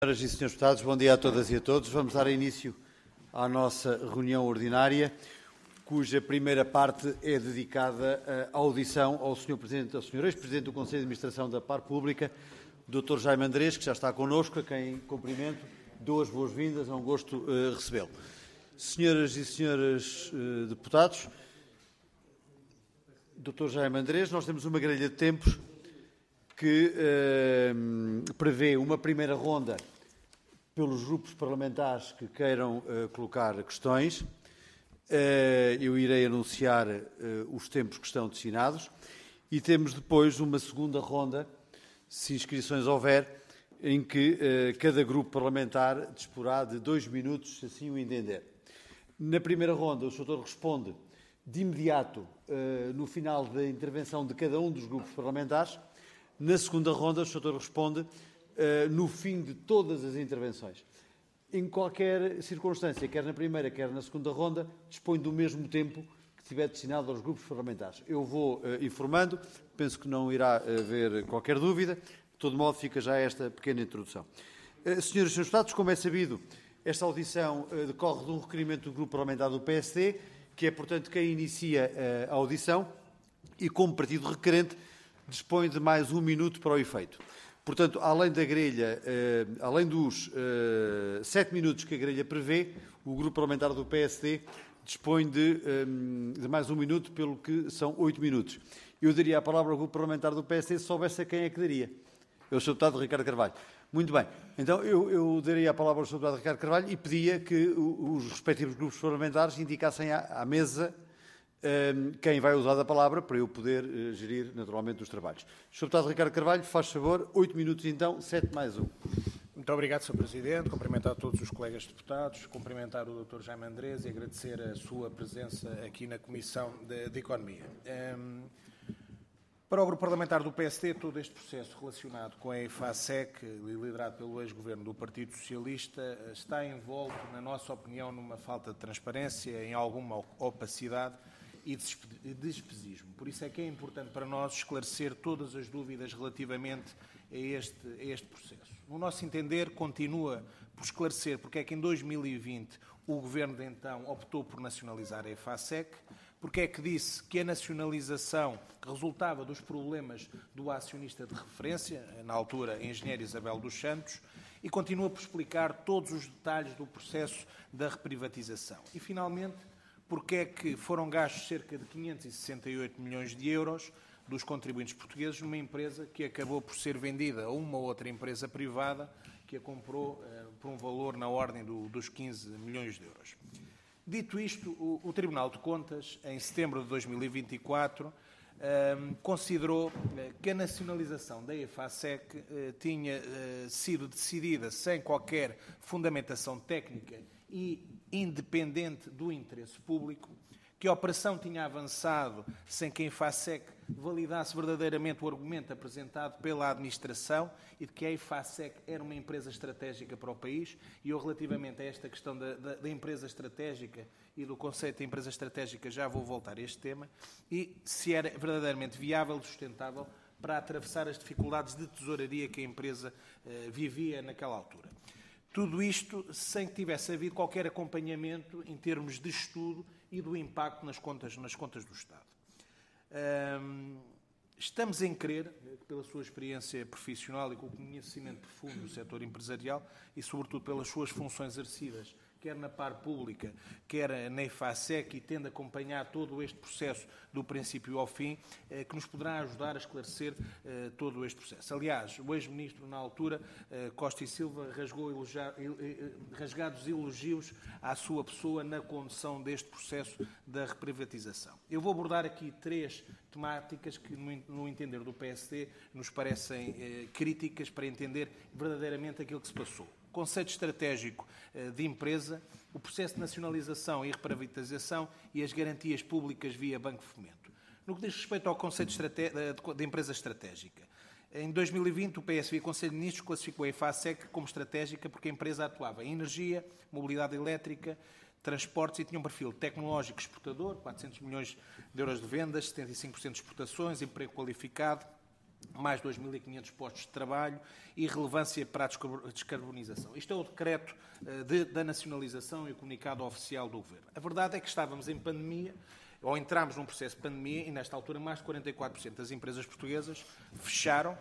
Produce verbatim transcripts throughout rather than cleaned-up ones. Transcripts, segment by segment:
Senhoras e senhores deputados, bom dia a todas e a todos. Vamos dar início à nossa reunião ordinária, cuja primeira parte é dedicada à audição ao senhor Presidente, ao senhor Ex-Presidente do Conselho de Administração da Par Pública, doutor Jaime Andrés, que já está connosco, a quem cumprimento, dou as boas-vindas, é um gosto uh, recebê-lo. Senhoras e senhores uh, deputados, doutor Jaime Andrés, nós temos uma grelha de tempos que uh, prevê uma primeira ronda pelos grupos parlamentares que queiram uh, colocar questões. Uh, eu irei anunciar uh, os tempos que estão destinados e temos depois uma segunda ronda, se inscrições houver, em que uh, cada grupo parlamentar disporá de dois minutos, se assim o entender. Na primeira ronda, o senhor responde de imediato, uh, no final da intervenção de cada um dos grupos parlamentares. Na segunda ronda, o senhor responde Uh, no fim de todas as intervenções. Em qualquer circunstância, quer na primeira, quer na segunda ronda, dispõe do mesmo tempo que tiver destinado aos grupos parlamentares. Eu vou uh, informando, penso que não irá haver qualquer dúvida, de todo modo fica já esta pequena introdução. Uh, senhoras e senhores deputados, como é sabido, esta audição uh, decorre de um requerimento do grupo parlamentar do P S D, que é, portanto, quem inicia uh, a audição e, como partido requerente, dispõe de mais um minuto para o efeito. Portanto, além da grelha, eh, além dos eh, sete minutos que a grelha prevê, o grupo parlamentar do P S D dispõe de, eh, de mais um minuto, pelo que são oito minutos. Eu daria a palavra ao grupo parlamentar do P S D se soubesse a quem é que daria. É o senhor deputado Ricardo Carvalho. Muito bem. Então, eu, eu daria a palavra ao senhor deputado Ricardo Carvalho e pedia que os respectivos grupos parlamentares indicassem à, à mesa quem vai usar a palavra para eu poder uh, gerir naturalmente os trabalhos. senhor Deputado Ricardo Carvalho, faz favor, oito minutos então, sete mais um. Muito obrigado, senhor Presidente. Cumprimentar todos os colegas deputados, cumprimentar o doutor Jaime Andrés e agradecer a sua presença aqui na Comissão de, de Economia. Um, para o Grupo Parlamentar do P S D, todo este processo relacionado com a EFASEC, liderado pelo ex-governo do Partido Socialista, está envolto, na nossa opinião, numa falta de transparência, em alguma opacidade e despesismo. Por isso é que é importante para nós esclarecer todas as dúvidas relativamente a este, a este processo. No nosso entender, continua por esclarecer porque é que em dois mil e vinte o Governo de então optou por nacionalizar a EFASEC, porque é que disse que a nacionalização resultava dos problemas do acionista de referência, na altura a engenheira Isabel dos Santos, e continua por explicar todos os detalhes do processo da reprivatização. E, finalmente, porque é que foram gastos cerca de quinhentos e sessenta e oito milhões de euros dos contribuintes portugueses numa empresa que acabou por ser vendida a uma outra empresa privada que a comprou eh, por um valor na ordem do, dos quinze milhões de euros. Dito isto, o, o Tribunal de Contas, em setembro de dois mil e vinte e quatro, eh, considerou eh, que a nacionalização da EFASEC eh, tinha eh, sido decidida sem qualquer fundamentação técnica e independente do interesse público, que a operação tinha avançado sem que a EFASEC validasse verdadeiramente o argumento apresentado pela administração e de que a EFASEC era uma empresa estratégica para o país. E eu, relativamente a esta questão da, da, da empresa estratégica e do conceito de empresa estratégica, já vou voltar a este tema, e se era verdadeiramente viável e sustentável para atravessar as dificuldades de tesouraria que a empresa eh, vivia naquela altura. Tudo isto sem que tivesse havido qualquer acompanhamento em termos de estudo e do impacto nas contas, nas contas do Estado. Um, estamos em crer, pela sua experiência profissional e com o conhecimento profundo do setor empresarial e, sobretudo, pelas suas funções exercidas, quer na Par Pública, quer na EFASEC, e tendo acompanhado todo este processo do princípio ao fim, eh, que nos poderá ajudar a esclarecer eh, todo este processo. Aliás, o ex-ministro, na altura, eh, Costa e Silva, rasgou elogia, eh, rasgados elogios à sua pessoa na condução deste processo da reprivatização. Eu vou abordar aqui três temáticas que, no, no entender do P S D, nos parecem eh, críticas para entender verdadeiramente aquilo que se passou. Conceito estratégico de empresa, o processo de nacionalização e reprivatização e as garantias públicas via Banco de Fomento. No que diz respeito ao conceito de empresa estratégica, em dois mil e vinte o P S D e o Conselho de Ministros classificou a EFASEC como estratégica porque a empresa atuava em energia, mobilidade elétrica, transportes e tinha um perfil tecnológico exportador, quatrocentos milhões de euros de vendas, setenta e cinco por cento de exportações, emprego qualificado, mais dois mil e quinhentos postos de trabalho e relevância para a descarbonização. Isto é o decreto de, da nacionalização e o comunicado oficial do Governo. A verdade é que estávamos em pandemia, ou entramos num processo de pandemia, e nesta altura mais de quarenta e quatro por cento das empresas portuguesas fecharam uh,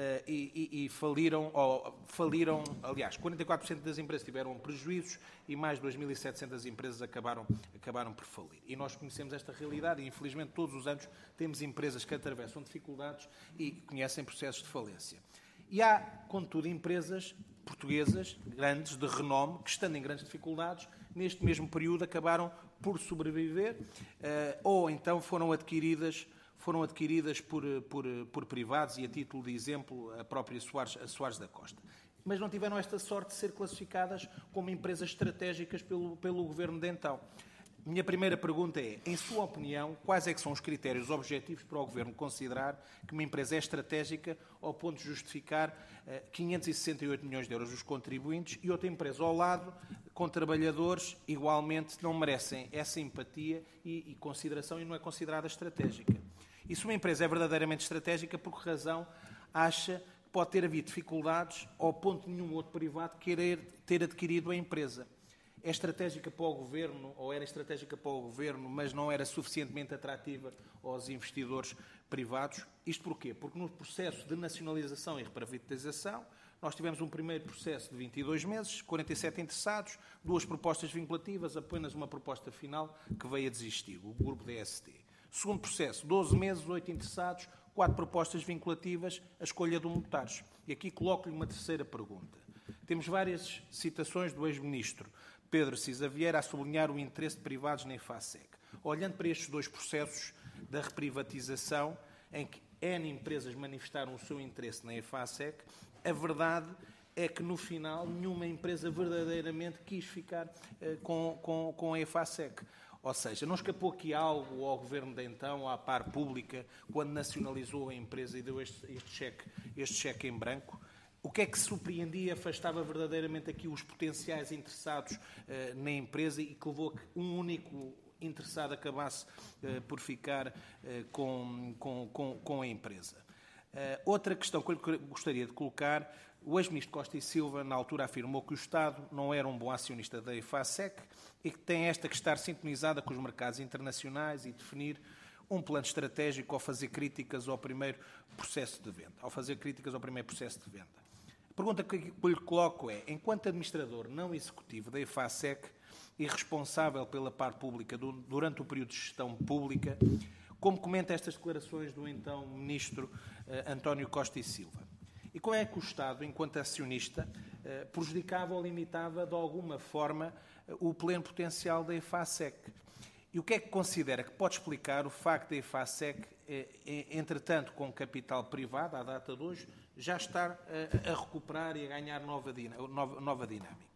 e, e, e faliram, ou faliram, aliás, quarenta e quatro por cento das empresas tiveram prejuízos e mais de dois mil e setecentas empresas acabaram, acabaram por falir. E nós conhecemos esta realidade e, infelizmente, todos os anos temos empresas que atravessam dificuldades e conhecem processos de falência. E há, contudo, empresas portuguesas, grandes, de renome, que, estando em grandes dificuldades, neste mesmo período acabaram por sobreviver uh, ou então foram adquiridas, foram adquiridas por, por, por privados e, a título de exemplo, a própria Soares, a Soares da Costa. Mas não tiveram esta sorte de ser classificadas como empresas estratégicas pelo, pelo Governo de então. Minha primeira pergunta é, em sua opinião, quais é que são os critérios objetivos para o Governo considerar que uma empresa é estratégica ao ponto de justificar uh, quinhentos e sessenta e oito milhões de euros dos contribuintes e outra empresa ao lado, com trabalhadores, igualmente não merecem essa empatia e, e consideração e não é considerada estratégica? E se uma empresa é verdadeiramente estratégica, por que razão acha que pode ter havido dificuldades ao ponto de nenhum outro privado querer ter adquirido a empresa? É estratégica para o Governo, ou era estratégica para o Governo, mas não era suficientemente atrativa aos investidores privados? Isto porquê? Porque no processo de nacionalização e reprivatização, nós tivemos um primeiro processo de vinte e dois meses, quarenta e sete interessados, duas propostas vinculativas, apenas uma proposta final que veio a desistir, o grupo D S T. Segundo processo, doze meses, oito interessados, quatro propostas vinculativas, a escolha de um notário. E aqui coloco-lhe uma terceira pergunta. Temos várias citações do ex-ministro Pedro Cisa Vieira a sublinhar o interesse de privados na EFASEC. Olhando para estes dois processos da reprivatização, em que N empresas manifestaram o seu interesse na EFASEC, a verdade é que, no final, nenhuma empresa verdadeiramente quis ficar uh, com, com, com a EFASEC. Ou seja, não escapou aqui algo ao Governo de então, à par pública, quando nacionalizou a empresa e deu este, este, cheque, este cheque em branco? O que é que surpreendia e afastava verdadeiramente aqui os potenciais interessados uh, na empresa e que levou a que um único interessado acabasse uh, por ficar uh, com, com, com, com a empresa? Uh, outra questão que eu gostaria de colocar, o ex-ministro Costa e Silva, na altura, afirmou que o Estado não era um bom acionista da EFASEC e que tem esta que estar sintonizada com os mercados internacionais e definir um plano estratégico ao fazer críticas ao primeiro processo de venda, ao fazer críticas ao primeiro processo de venda. A pergunta que lhe coloco é, enquanto administrador não executivo da EFASEC e responsável pela parte pública durante o período de gestão pública, como comenta estas declarações do então ministro uh, António Costa e Silva? E como é que o Estado, enquanto acionista, uh, prejudicava ou limitava de alguma forma uh, o pleno potencial da EFASEC? E o que é que considera que pode explicar o facto da EFASEC, eh, entretanto, com capital privado, à data de hoje, já estar a, a recuperar e a ganhar nova, nova, nova dinâmica?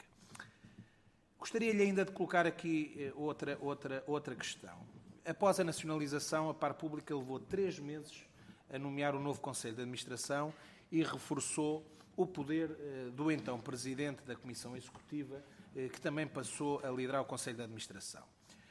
Gostaria-lhe ainda de colocar aqui eh, outra, outra, outra questão. Após a nacionalização, a par pública levou três meses a nomear o novo Conselho de Administração e reforçou o poder eh, do então Presidente da Comissão Executiva, eh, que também passou a liderar o Conselho de Administração.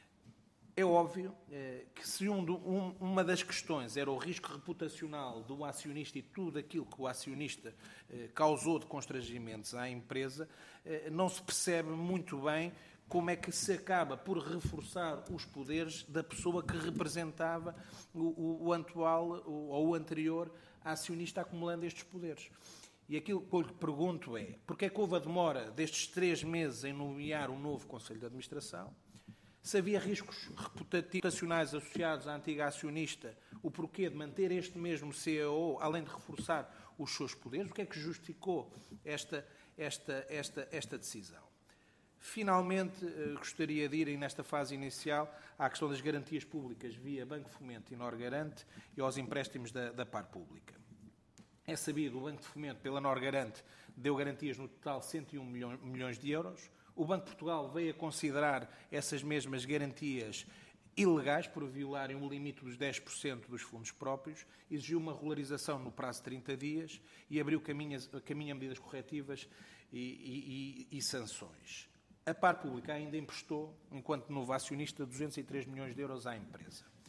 É óbvio eh, que se um, um, uma das questões era o risco reputacional do acionista e tudo aquilo que o acionista eh, causou de constrangimentos à empresa, eh, não se percebe muito bem como é que se acaba por reforçar os poderes da pessoa que representava o, o, o atual o, ou o anterior acionista acumulando estes poderes. E aquilo que eu lhe pergunto é, porque é que houve a demora destes três meses em nomear um novo Conselho de Administração? Se havia riscos reputacionais associados à antiga acionista, o porquê de manter este mesmo C E O, além de reforçar os seus poderes? O que é que justificou esta, esta, esta, esta decisão? Finalmente, gostaria de ir, nesta fase inicial, à questão das garantias públicas via Banco de Fomento e Norgarante e aos empréstimos da, da par pública. É sabido, o Banco de Fomento, pela Norgarante, deu garantias no total de cento e um milhões de euros. O Banco de Portugal veio a considerar essas mesmas garantias ilegais por violarem o limite dos dez por cento dos fundos próprios, exigiu uma regularização no prazo de trinta dias e abriu caminho, caminho a medidas corretivas e, e, e, e sanções. A par pública ainda emprestou, enquanto novo acionista, duzentos e três milhões de euros à empresa.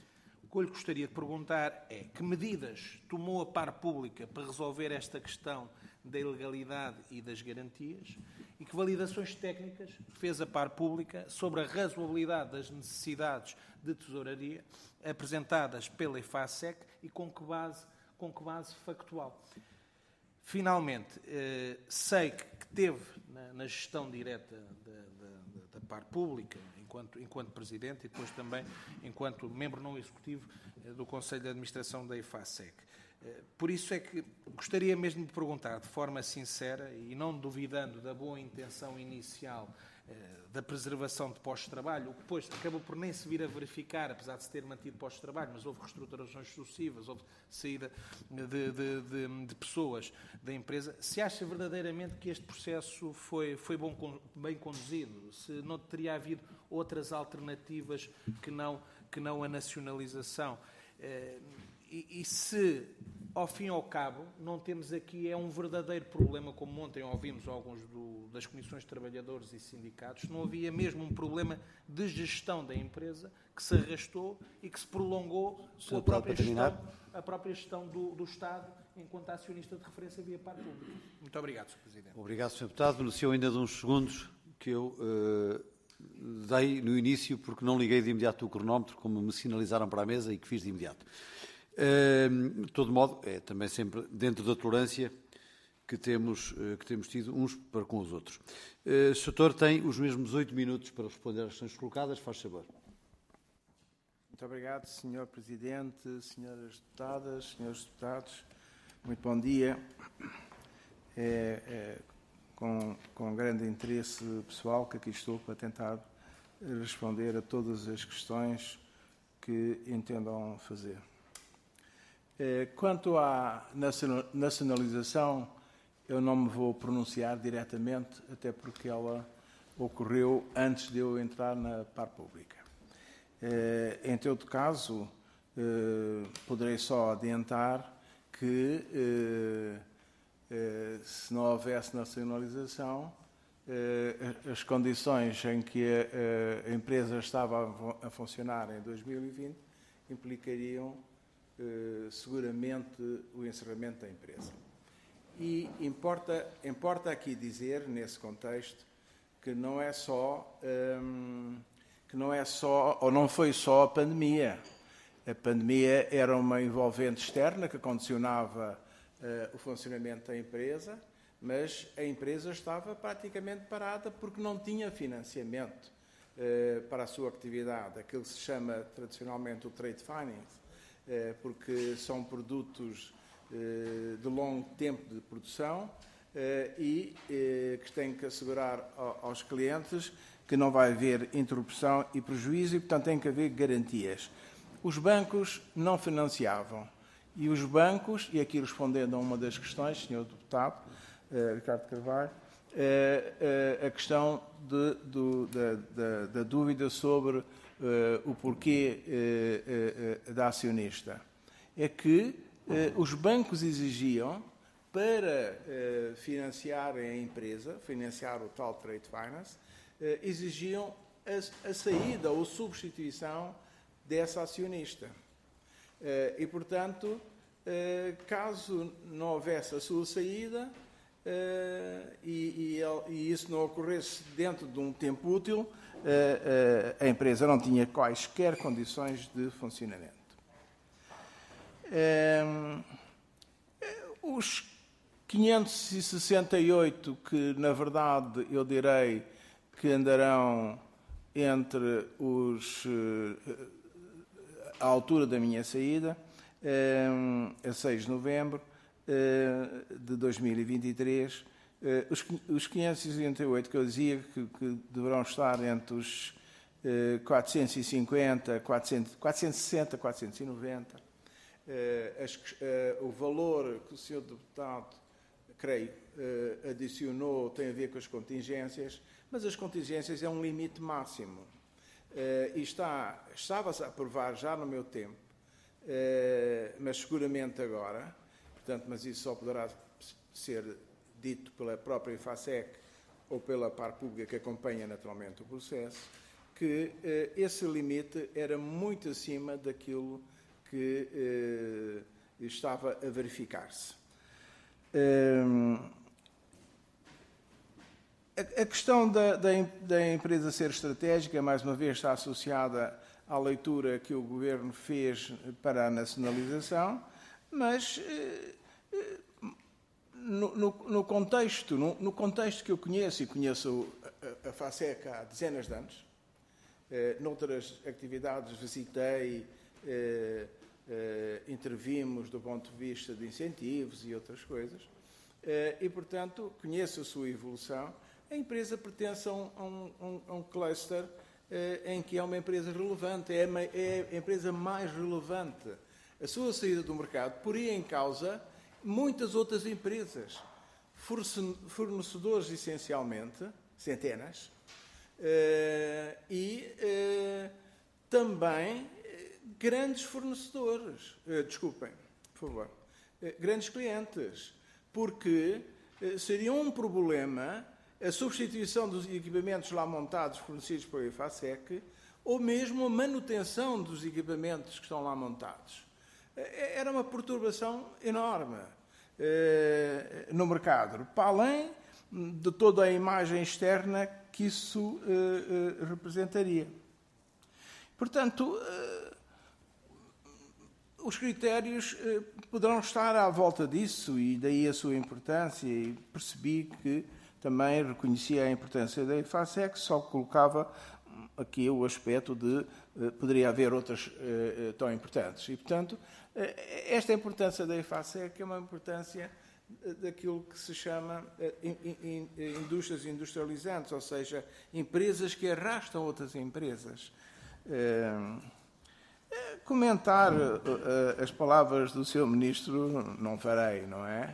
O que eu lhe gostaria de perguntar é que medidas tomou a par pública para resolver esta questão da ilegalidade e das garantias e que validações técnicas fez a par pública sobre a razoabilidade das necessidades de tesouraria apresentadas pela EFASEC e com que base, com que base factual. Finalmente, sei que teve na gestão direta da, da, da par pública, enquanto, enquanto Presidente e depois também enquanto membro não executivo do Conselho de Administração da EFASEC. Por isso é que gostaria mesmo de perguntar, de forma sincera e não duvidando da boa intenção inicial da preservação de postos de trabalho, o que depois acabou por nem se vir a verificar, apesar de se ter mantido postos de trabalho, mas houve reestruturações sucessivas, houve saída de, de, de, de pessoas da empresa. Se acha verdadeiramente que este processo foi, foi bom, bem conduzido? Se não teria havido outras alternativas que não, que não a nacionalização? E, e se, ao fim e ao cabo, não temos aqui é um verdadeiro problema, como ontem ouvimos alguns do, das comissões de trabalhadores e sindicatos, não havia mesmo um problema de gestão da empresa que se arrastou e que se prolongou pela própria gestão, a própria gestão do, do Estado enquanto acionista de referência via par pública. Muito obrigado, senhor Presidente. Obrigado, senhor Deputado. Beneficiou ainda de uns segundos que eu uh, dei no início porque não liguei de imediato o cronómetro, como me sinalizaram para a mesa e que fiz de imediato. Uh, de todo modo, é também sempre dentro da tolerância que temos, uh, que temos tido uns para com os outros. Uh, o senhor tem os mesmos oito minutos para responder às questões colocadas. Faz favor. Muito obrigado, senhor Presidente, senhoras deputadas, senhores deputados. Muito bom dia. É, é, com, com grande interesse pessoal que aqui estou para tentar responder a todas as questões que entendam fazer. Quanto à nacionalização, eu não me vou pronunciar diretamente, até porque ela ocorreu antes de eu entrar na par pública. Em todo caso, poderei só adiantar que, se não houvesse nacionalização, as condições em que a empresa estava a funcionar em dois mil e vinte implicariam Uh, seguramente o encerramento da empresa. E importa, importa aqui dizer, nesse contexto, que não é só, um, que não é só, ou não foi só a pandemia. A pandemia era uma envolvente externa que condicionava uh, o funcionamento da empresa, mas a empresa estava praticamente parada porque não tinha financiamento uh, para a sua atividade, aquilo que se chama tradicionalmente o trade finance, porque são produtos de longo tempo de produção e que têm que assegurar aos clientes que não vai haver interrupção e prejuízo e, portanto, tem que haver garantias. Os bancos não financiavam e os bancos, e aqui respondendo a uma das questões, senhor Deputado Ricardo Carvalho, a questão de, do, da, da, da dúvida sobre Uh, o porquê uh, uh, da acionista. É que uh, os bancos exigiam, para uh, financiarem a empresa, financiar o tal trade finance, uh, exigiam a, a saída ou substituição dessa acionista. Uh, e, portanto, uh, caso não houvesse a sua saída uh, e, e, e isso não ocorresse dentro de um tempo útil, a, a, a empresa não tinha quaisquer condições de funcionamento. Um, os quinhentos e sessenta e oito, que na verdade eu direi que andarão entre os, a altura da minha saída, um, a seis de novembro uh, de dois mil e vinte e três, Uh, os, os quinhentos e sessenta e oito que eu dizia que, que deverão estar entre os uh, quatrocentos e cinquenta, quatrocentos, quatrocentos e sessenta, quatrocentos e noventa. Uh, as, uh, o valor que o senhor Deputado, creio, uh, adicionou tem a ver com as contingências, mas as contingências é um limite máximo. Uh, e está, estava-se a aprovar já no meu tempo, uh, mas seguramente agora, portanto, mas isso só poderá ser dito pela própria EFASEC ou pela par pública que acompanha naturalmente o processo, que eh, esse limite era muito acima daquilo que eh, estava a verificar-se. Eh, a, a questão da, da, da empresa ser estratégica, mais uma vez, está associada à leitura que o Governo fez para a nacionalização, mas eh, no, no, no, contexto, no, no contexto que eu conheço, e conheço a, a FASEC há dezenas de anos, eh, noutras atividades visitei, eh, eh, intervimos do ponto de vista de incentivos e outras coisas, eh, e, portanto, conheço a sua evolução. A empresa pertence a um, a um, a um cluster eh, em que é uma empresa relevante, é a, é a empresa mais relevante. A sua saída do mercado poria em causa muitas outras empresas, fornecedores essencialmente, centenas, e também grandes fornecedores, desculpem, por favor, grandes clientes, porque seria um problema a substituição dos equipamentos lá montados fornecidos pela IFASEC ou mesmo a manutenção dos equipamentos que estão lá montados. Era uma perturbação enorme eh, no mercado, para além de toda a imagem externa que isso eh, eh, representaria. Portanto, eh, os critérios eh, poderão estar à volta disso, e daí a sua importância, e percebi que também reconhecia a importância da IFASEC, só colocava aqui o aspecto de eh, poderia haver outras eh, tão importantes. E, portanto, esta importância da IFASEC é uma importância daquilo que se chama indústrias industrializantes, ou seja, empresas que arrastam outras empresas. Comentar as palavras do seu ministro não farei, não é?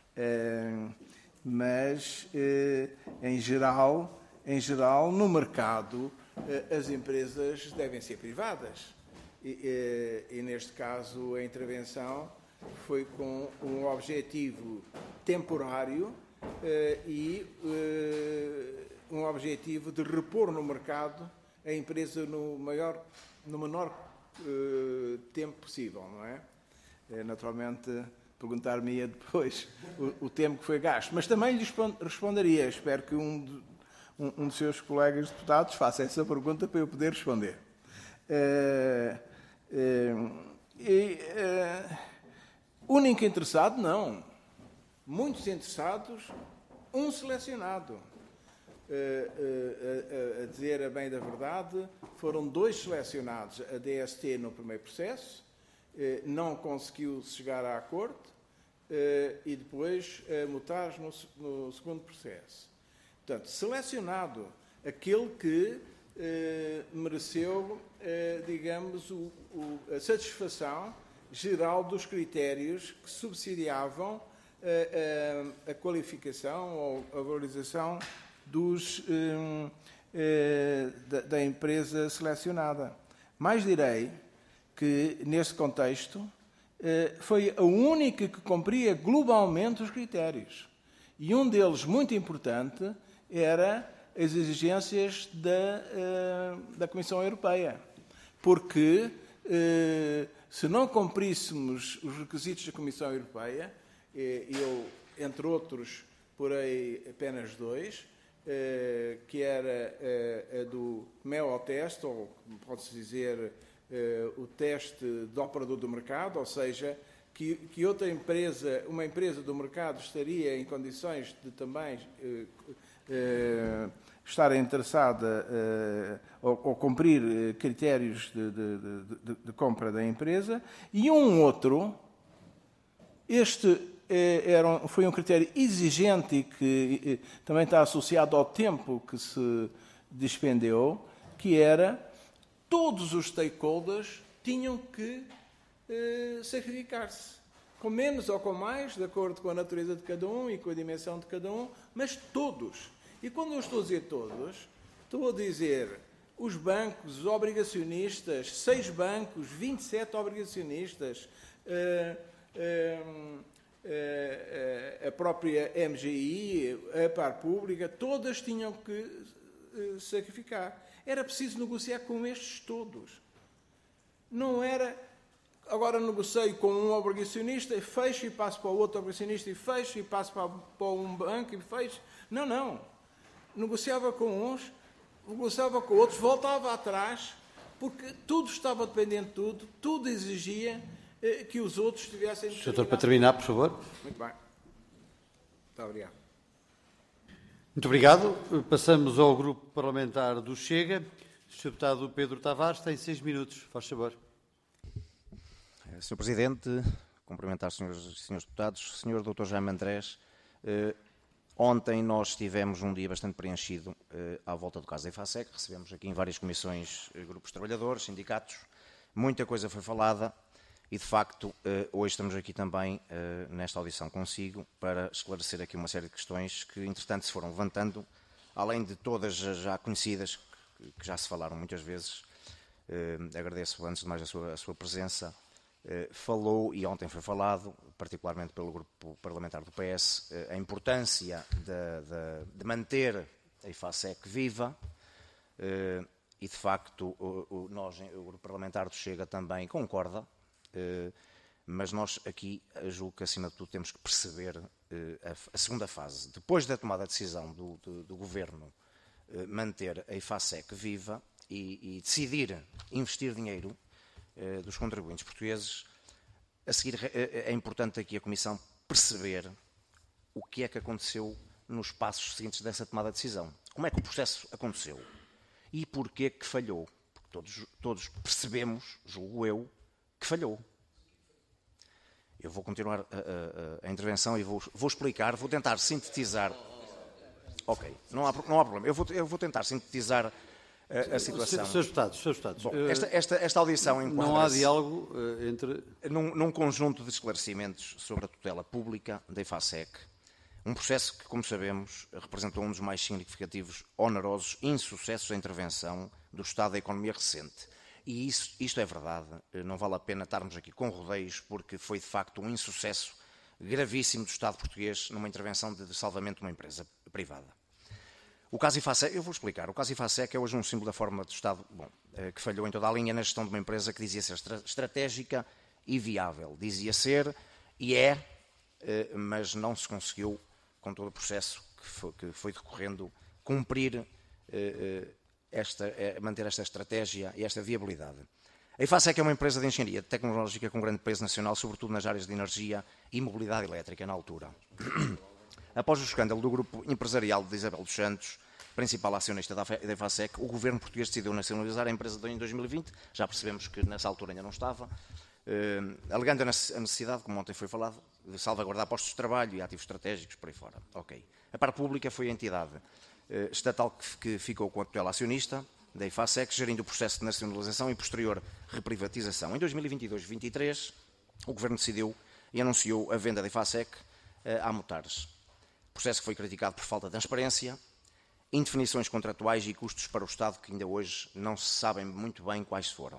Mas, em geral, em geral, no mercado, as empresas devem ser privadas. E, e, e, neste caso, a intervenção foi com um objetivo temporário eh, e eh, um objetivo de repor no mercado a empresa no, maior, no menor eh, tempo possível, não é? Eh, naturalmente, perguntar-me-ia depois o, o tempo que foi gasto, mas também lhe responderia. Espero que um, de, um, um dos seus colegas deputados faça essa pergunta para eu poder responder. Eh, Uh, e, uh, único interessado, não. Muitos interessados, um selecionado. Uh, uh, uh, a dizer a bem da verdade, foram dois selecionados. A D S T no primeiro processo, uh, não conseguiu chegar a acordo, uh, e depois a Mutares no, no segundo processo. Portanto, selecionado aquele que Uh, mereceu, uh, digamos, o, o, a satisfação geral dos critérios que subsidiavam uh, uh, a qualificação ou a valorização dos, uh, uh, da, da empresa selecionada. Mais direi que, nesse contexto, uh, foi a única que cumpria globalmente os critérios. E um deles, muito importante, era as exigências da, uh, da Comissão Europeia. Porque, uh, se não cumpríssemos os requisitos da Comissão Europeia, e eu, entre outros, porei apenas dois, uh, que era uh, a do M E O teste, ou, pode-se dizer, uh, o teste de operador do mercado, ou seja, que, que outra empresa, uma empresa do mercado estaria em condições de também uh, uh, estar interessada uh, ou, ou cumprir uh, critérios de, de, de, de compra da empresa, e um outro, este uh, era, foi um critério exigente e que uh, também está associado ao tempo que se despendeu, que era todos os stakeholders tinham que uh, sacrificar-se, com menos ou com mais, de acordo com a natureza de cada um e com a dimensão de cada um, mas todos. E quando eu estou a dizer todos, estou a dizer os bancos, os obrigacionistas, seis bancos, vinte e sete obrigacionistas, uh, uh, uh, a própria M G I, a Par Pública, todas tinham que uh, sacrificar. Era preciso negociar com estes todos. Não era agora negocio com um obrigacionista e fecho e passo para o outro obrigacionista e fecho e passo para, para um banco e fecho. Não, não. Negociava com uns, negociava com outros, voltava atrás, porque tudo estava dependente de tudo, tudo exigia eh, que os outros tivessem... Doutor, para terminar, por favor. Muito bem. Muito obrigado. Muito obrigado. Passamos ao grupo parlamentar do Chega. O senhor deputado Pedro Tavares tem seis minutos. Faz favor. senhor Presidente, cumprimentar os senhores e senhores deputados. senhor doutor Jaime Andrés, eh, ontem nós tivemos um dia bastante preenchido eh, à volta do caso da IFASEC. Recebemos aqui em várias comissões eh, grupos de trabalhadores, sindicatos. Muita coisa foi falada e, de facto, eh, hoje estamos aqui também eh, nesta audição consigo para esclarecer aqui uma série de questões que, entretanto, se foram levantando, além de todas já conhecidas, que, que já se falaram muitas vezes. Eh, agradeço, antes de mais, a sua, a sua presença. Uh, falou, e ontem foi falado, particularmente pelo grupo parlamentar do P S, uh, a importância de, de, de manter a IFASEC viva uh, e, de facto, o, o, nós, o grupo parlamentar do Chega também concorda, uh, mas nós aqui, julgo que, acima de tudo, temos que perceber uh, a, a segunda fase. Depois da tomada de decisão do, do, do Governo uh, manter a IFASEC viva e, e decidir investir dinheiro dos contribuintes portugueses, a seguir é importante aqui a Comissão perceber o que é que aconteceu nos passos seguintes dessa tomada de decisão. Como é que o processo aconteceu? E porquê que falhou? Porque todos, todos percebemos, julgo eu, que falhou. Eu vou continuar a, a, a intervenção e vou, vou explicar, vou tentar sintetizar. Ok, não há, não há problema. Eu vou, eu vou tentar sintetizar a, a situação. Senhores deputados, senhores deputados. Bom, esta, esta, esta audição enquadra-se... Não há diálogo uh, entre... Num, num conjunto de esclarecimentos sobre a tutela pública da IFASEC, um processo que, como sabemos, representou um dos mais significativos, onerosos insucessos da intervenção do Estado da economia recente. E isso, isto é verdade, não vale a pena estarmos aqui com rodeios, porque foi, de facto, um insucesso gravíssimo do Estado português numa intervenção de, de salvamento de uma empresa privada. O caso IFASEC, eu vou explicar, o caso IFASEC é hoje um símbolo da forma do Estado, bom, que falhou em toda a linha na gestão de uma empresa que dizia ser estratégica e viável. Dizia ser e é, mas não se conseguiu, com todo o processo que foi, que foi decorrendo, cumprir, esta, manter esta estratégia e esta viabilidade. A IFASEC é uma empresa de engenharia tecnológica com grande peso nacional, sobretudo nas áreas de energia e mobilidade elétrica, na altura. Após o escândalo do grupo empresarial de Isabel dos Santos, principal acionista da IFASEC, o governo português decidiu nacionalizar a empresa em dois mil e vinte, já percebemos que nessa altura ainda não estava, eh, alegando a necessidade, como ontem foi falado, de salvaguardar postos de trabalho e ativos estratégicos por aí fora. Ok. A Par Pública foi a entidade eh, estatal que, que ficou com a tutela acionista da IFASEC, gerindo o processo de nacionalização e posterior reprivatização. Em dois mil e vinte e dois e vinte e três, o governo decidiu e anunciou a venda da IFASEC eh, à Mutares. Processo que foi criticado por falta de transparência, indefinições contratuais e custos para o Estado que ainda hoje não se sabem muito bem quais foram.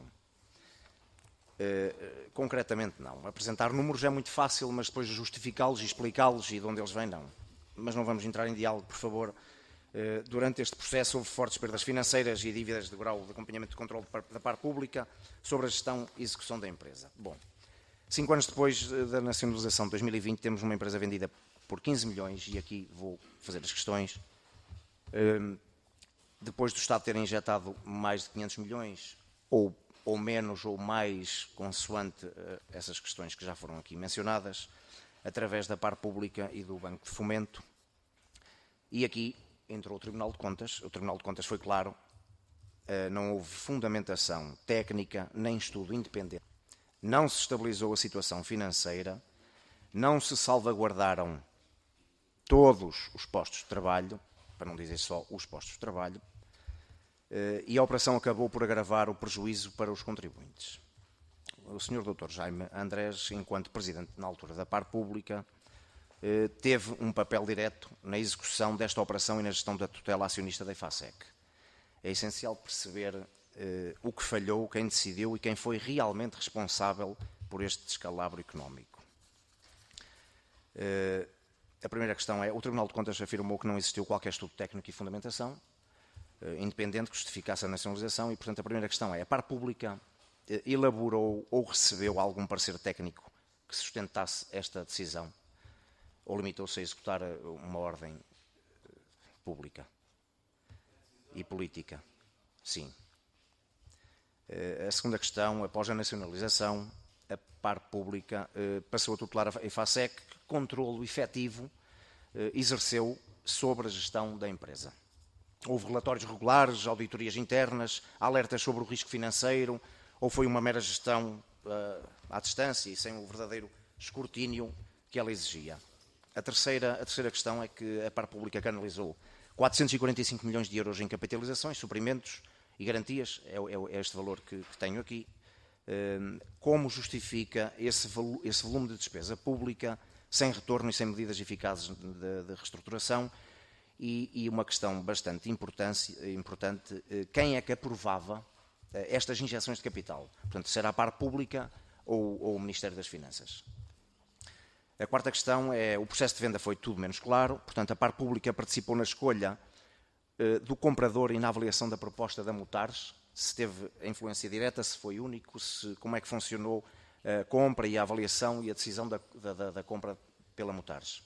Uh, concretamente não. Apresentar números é muito fácil, mas depois justificá-los e explicá-los e de onde eles vêm não. Mas não vamos entrar em diálogo, por favor. Uh, durante este processo houve fortes perdas financeiras e dívidas de grau de acompanhamento e controle da Par Pública sobre a gestão e execução da empresa. Bom, cinco anos depois da nacionalização de dois mil e vinte temos uma empresa vendida por quinze milhões, e aqui vou fazer as questões. Um, depois do Estado ter injetado mais de quinhentos milhões, ou, ou menos ou mais, consoante uh, essas questões que já foram aqui mencionadas, através da Par Pública e do Banco de Fomento. E aqui entrou o Tribunal de Contas. O Tribunal de Contas foi claro, uh, não houve fundamentação técnica nem estudo independente. Não se estabilizou a situação financeira, não se salvaguardaram todos os postos de trabalho, para não dizer só os postos de trabalho, e a operação acabou por agravar o prejuízo para os contribuintes. O senhor doutor Jaime Andrés, enquanto presidente na altura da Par Pública, teve um papel direto na execução desta operação e na gestão da tutela acionista da IFASEC. É essencial perceber o que falhou, quem decidiu e quem foi realmente responsável por este descalabro económico. A primeira questão é, o Tribunal de Contas afirmou que não existiu qualquer estudo técnico e fundamentação eh, independente que justificasse a nacionalização e, portanto, a primeira questão é, a Par Pública elaborou ou recebeu algum parecer técnico que sustentasse esta decisão? Ou limitou-se a executar uma ordem pública e política? Sim. A segunda questão, após a nacionalização, a par pública passou a tutelar a EFASEC, que controlo efetivo exerceu sobre a gestão da empresa. Houve relatórios regulares, auditorias internas, alertas sobre o risco financeiro, ou foi uma mera gestão uh, à distância e sem o verdadeiro escrutínio que ela exigia? A terceira, a terceira questão é que a par pública canalizou quatrocentos e quarenta e cinco milhões de euros em capitalizações, suprimentos e garantias, é, é, é este valor que, que tenho aqui. Uh, como justifica esse, esse volume de despesa pública sem retorno e sem medidas eficazes de, de reestruturação? E, e uma questão bastante importante, importante, quem é que aprovava estas injeções de capital? Portanto, se era a par pública ou, ou o Ministério das Finanças? A quarta questão é, o processo de venda foi tudo menos claro, portanto, a par pública participou na escolha eh, do comprador e na avaliação da proposta da Mutares, se teve a influência direta, se foi único, se, como é que funcionou a compra e a avaliação e a decisão da, da, da compra pela Mutares.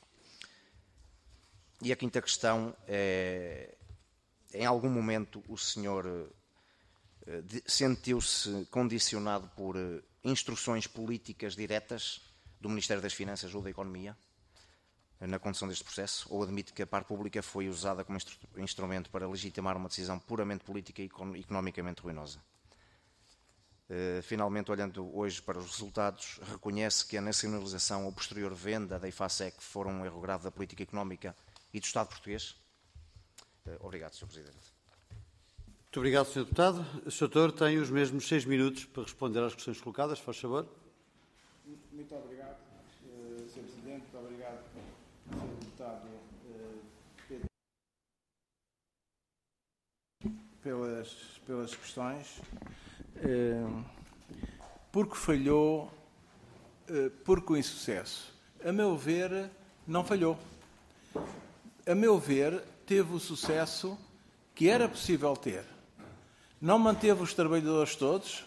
E a quinta questão é, em algum momento o senhor eh, sentiu-se condicionado por eh, instruções políticas diretas do Ministério das Finanças ou da Economia eh, na condução deste processo? Ou admite que a par pública foi usada como instru instrumento para legitimar uma decisão puramente política e economicamente ruinosa? Eh, finalmente, olhando hoje para os resultados, reconhece que a nacionalização ou posterior venda da EFASEC foram um erro grave da política económica e do Estado português? Obrigado, senhor Presidente. Muito obrigado, senhor Deputado. O senhor Doutor tem os mesmos seis minutos para responder às questões colocadas, faz favor. Muito obrigado, senhor Presidente. Muito obrigado, senhor Deputado Pedro, pelas, pelas questões. Porque falhou, porque o insucesso? A meu ver, não falhou. A meu ver, teve o sucesso que era possível ter. Não manteve os trabalhadores todos.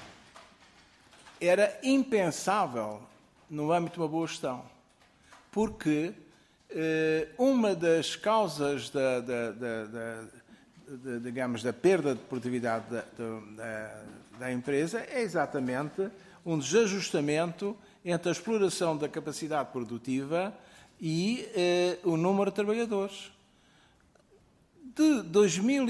Era impensável no âmbito de uma boa gestão. Porque eh, uma das causas da, da, da, da, da, digamos, da perda de produtividade da, da, da empresa é exatamente um desajustamento entre a exploração da capacidade produtiva e eh, o número de trabalhadores. De dois mil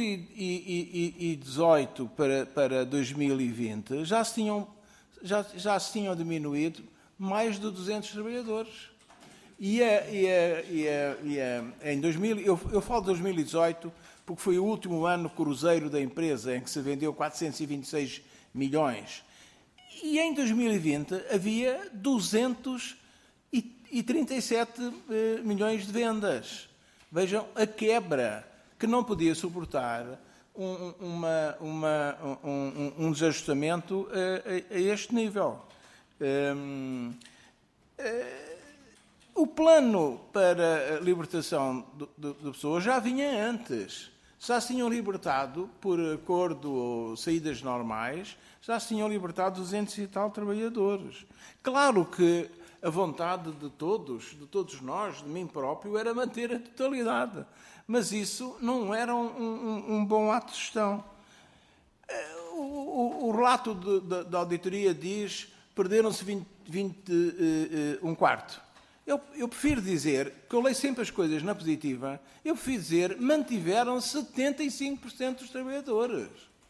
e dezoito para, para dois mil e vinte já se, tinham, já, já se tinham diminuído mais de duzentos trabalhadores. E, a, e, a, e, a, e a, em dois mil, eu, eu falo de dois mil e dezoito porque foi o último ano cruzeiro da empresa em que se vendeu quatrocentos e vinte e seis milhões. E em dois mil e vinte havia duzentos e trinta e sete milhões de vendas. Vejam a quebra, que não podia suportar um, uma, uma, um, um desajustamento a, a, a este nível. Um, uh, o plano para a libertação de, de pessoas já vinha antes. Já se tinham libertado, por acordo ou saídas normais, já se tinham libertado duzentos e tal trabalhadores. Claro que a vontade de todos, de todos nós, de mim próprio, era manter a totalidade. Mas isso não era um, um, um bom ato de gestão. O, o, o relato de, de, da auditoria diz que perderam-se vinte, vinte, uh, uh, um quarto. Eu, eu prefiro dizer, que eu leio sempre as coisas na positiva, eu prefiro dizer mantiveram setenta e cinco por cento dos trabalhadores.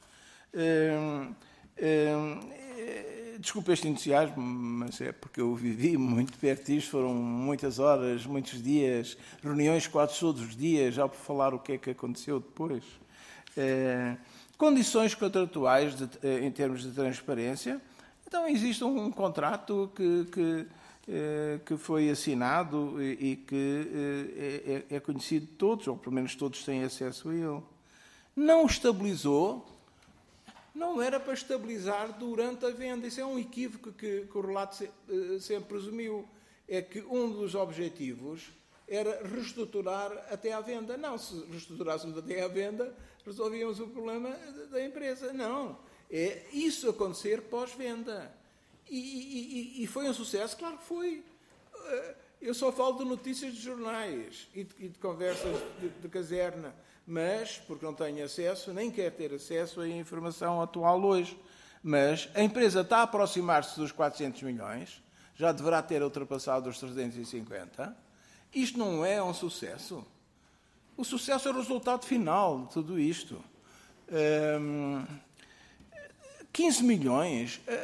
Uh, uh, Desculpe este entusiasmo, mas é porque eu vivi muito perto disto, foram muitas horas, muitos dias, reuniões quase todos os dias, já por falar o que é que aconteceu depois. Eh, condições contratuais de, em termos de transparência. Então, existe um contrato que, que, eh, que foi assinado e, e que eh, é, é conhecido de todos, ou pelo menos todos têm acesso a ele. Não estabilizou. Não era para estabilizar durante a venda. Isso é um equívoco que, que o relato se, uh, sempre presumiu. É que um dos objetivos era reestruturar até à venda. Não, se reestruturássemos até à venda, resolvíamos o problema da empresa. Não. é isso acontecer pós-venda. E, e, e foi um sucesso? Claro que foi. Eu só falo de notícias de jornais e de, e de conversas de, de caserna, mas, porque não tenho acesso, nem quero ter acesso à informação atual hoje. Mas a empresa está a aproximar-se dos quatrocentos milhões, já deverá ter ultrapassado os trezentos e cinquenta. Isto não é um sucesso. O sucesso é o resultado final de tudo isto. Um, quinze milhões. A,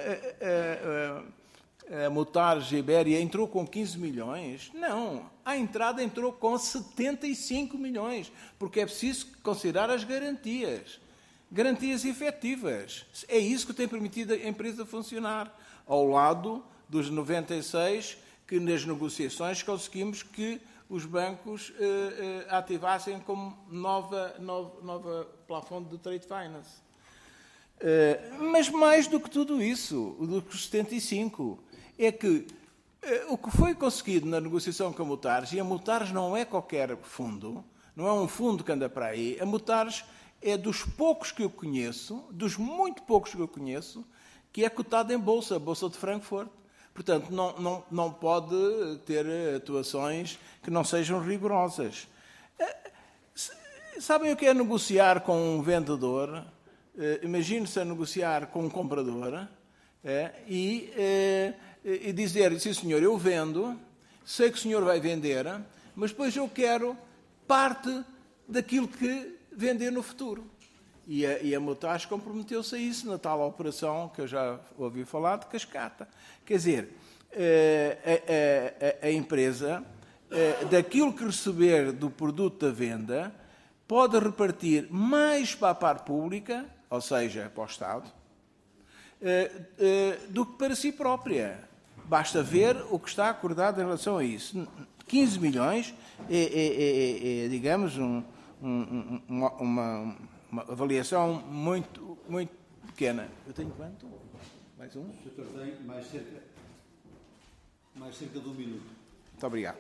a, a, a, a Motares Ibéria entrou com quinze milhões? Não. A entrada entrou com setenta e cinco milhões, porque é preciso considerar as garantias. Garantias efetivas. É isso que tem permitido a empresa funcionar. Ao lado dos noventa e seis que nas negociações conseguimos que os bancos eh, eh, ativassem como nova, nova, nova plafond de trade finance. Eh, mas mais do que tudo isso, do que os setenta e cinco, é que eh, o que foi conseguido na negociação com a Motares, e a Motares não é qualquer fundo, não é um fundo que anda para aí, a Motares é dos poucos que eu conheço, dos muito poucos que eu conheço, que é cotado em bolsa, a Bolsa de Frankfurt. Portanto, não, não, não pode ter atuações que não sejam rigorosas. Sabem o que é negociar com um vendedor? Imagine-se a negociar com um comprador e, e dizer, sim senhor, eu vendo, sei que o senhor vai vender, mas depois eu quero parte daquilo que vender no futuro. E a, e a Motares comprometeu-se a isso na tal operação que eu já ouvi falar de cascata. Quer dizer, a, a, a, a empresa, daquilo que receber do produto da venda, pode repartir mais para a parte pública, ou seja, para o Estado, do que para si própria. Basta ver o que está acordado em relação a isso. quinze milhões é, é, é, é digamos, um, um, uma, uma, uma avaliação muito, muito pequena. Eu tenho quanto? Mais um? O doutor tem mais cerca, mais cerca de um minuto. Muito obrigado.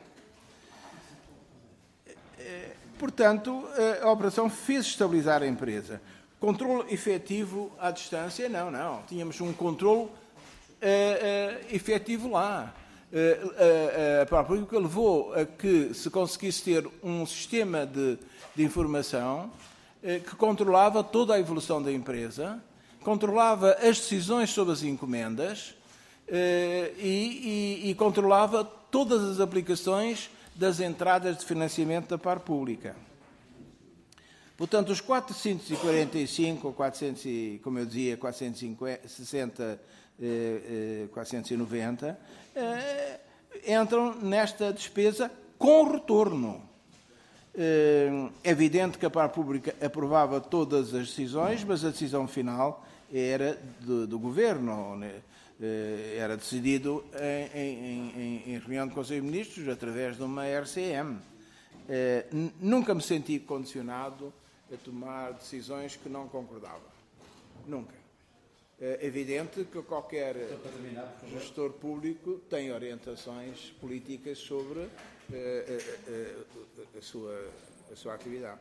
Portanto, a operação fez estabilizar a empresa. Controle efetivo à distância? Não, não. Tínhamos um controle uh, uh, efetivo lá. Uh, uh, uh, a política levou a que se conseguisse ter um sistema de, de informação uh, que controlava toda a evolução da empresa, controlava as decisões sobre as encomendas uh, e, e, e controlava todas as aplicações das entradas de financiamento da parte pública. Portanto, os quatrocentos e quarenta e cinco, ou quatrocentos, como eu dizia, quatrocentos e sessenta, quatrocentos e noventa, entram nesta despesa com retorno. É evidente que a parte pública aprovava todas as decisões, mas a decisão final era do, do Governo, né? Era decidido em, em, em, em reunião de Conselho de Ministros através de uma R C M. Nunca me senti condicionado a tomar decisões que não concordava. Nunca. É evidente que qualquer gestor público tem orientações políticas sobre a, a, a, a, sua, a sua atividade.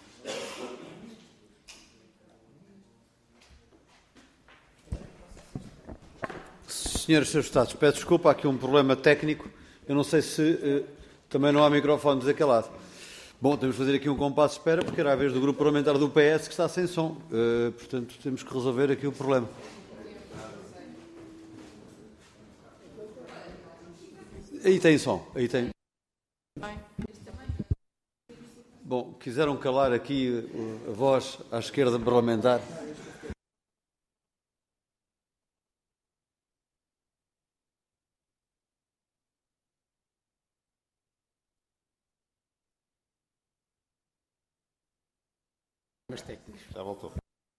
Senhores Seus Estados, peço desculpa, há aqui um problema técnico. Eu não sei se uh, também não há microfones daquele lado. Bom, temos que fazer aqui um compasso de espera, porque era a vez do grupo parlamentar do P S que está sem som. Uh, portanto, temos que resolver aqui o problema. Aí tem som, aí tem. Bom, quiseram calar aqui a voz à esquerda parlamentar. Mas técnicos. Já voltou.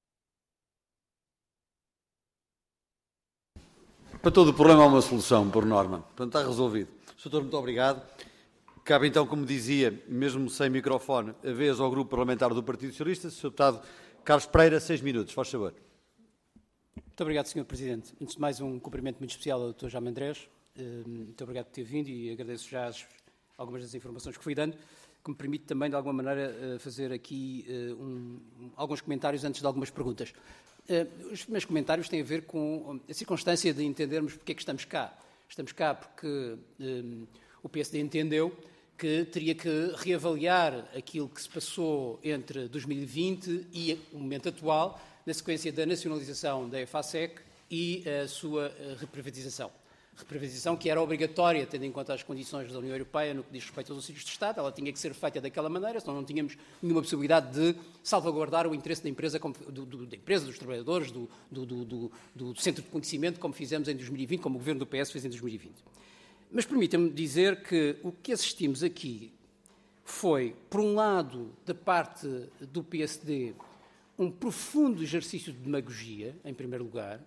Para todo o problema há uma solução, por norma. Portanto, está resolvido. Doutor, muito obrigado. Cabe então, como dizia, mesmo sem microfone, a vez ao Grupo Parlamentar do Partido Socialista, senhor Deputado Carlos Pereira, seis minutos. Faz favor. Muito obrigado, senhor Presidente. Antes de mais, um cumprimento muito especial ao doutor Jaime Andrés. Muito obrigado por ter vindo e agradeço já as, algumas das informações que fui dando, que me permite também, de alguma maneira, fazer aqui um, alguns comentários antes de algumas perguntas. Uh, os meus comentários têm a ver com a circunstância de entendermos porque é que estamos cá. Estamos cá porque um, o P S D entendeu que teria que reavaliar aquilo que se passou entre dois mil e vinte e o momento atual, na sequência da nacionalização da EFASEC e a sua reprivatização. Reprivatização que era obrigatória, tendo em conta as condições da União Europeia no que diz respeito aos auxílios de Estado, ela tinha que ser feita daquela maneira, senão não tínhamos nenhuma possibilidade de salvaguardar o interesse da empresa, do, do, da empresa dos trabalhadores, do, do, do, do, do centro de conhecimento, como fizemos em dois mil e vinte, como o governo do P S fez em dois mil e vinte. Mas permita-me dizer que o que assistimos aqui foi, por um lado, da parte do P S D, um profundo exercício de demagogia, em primeiro lugar,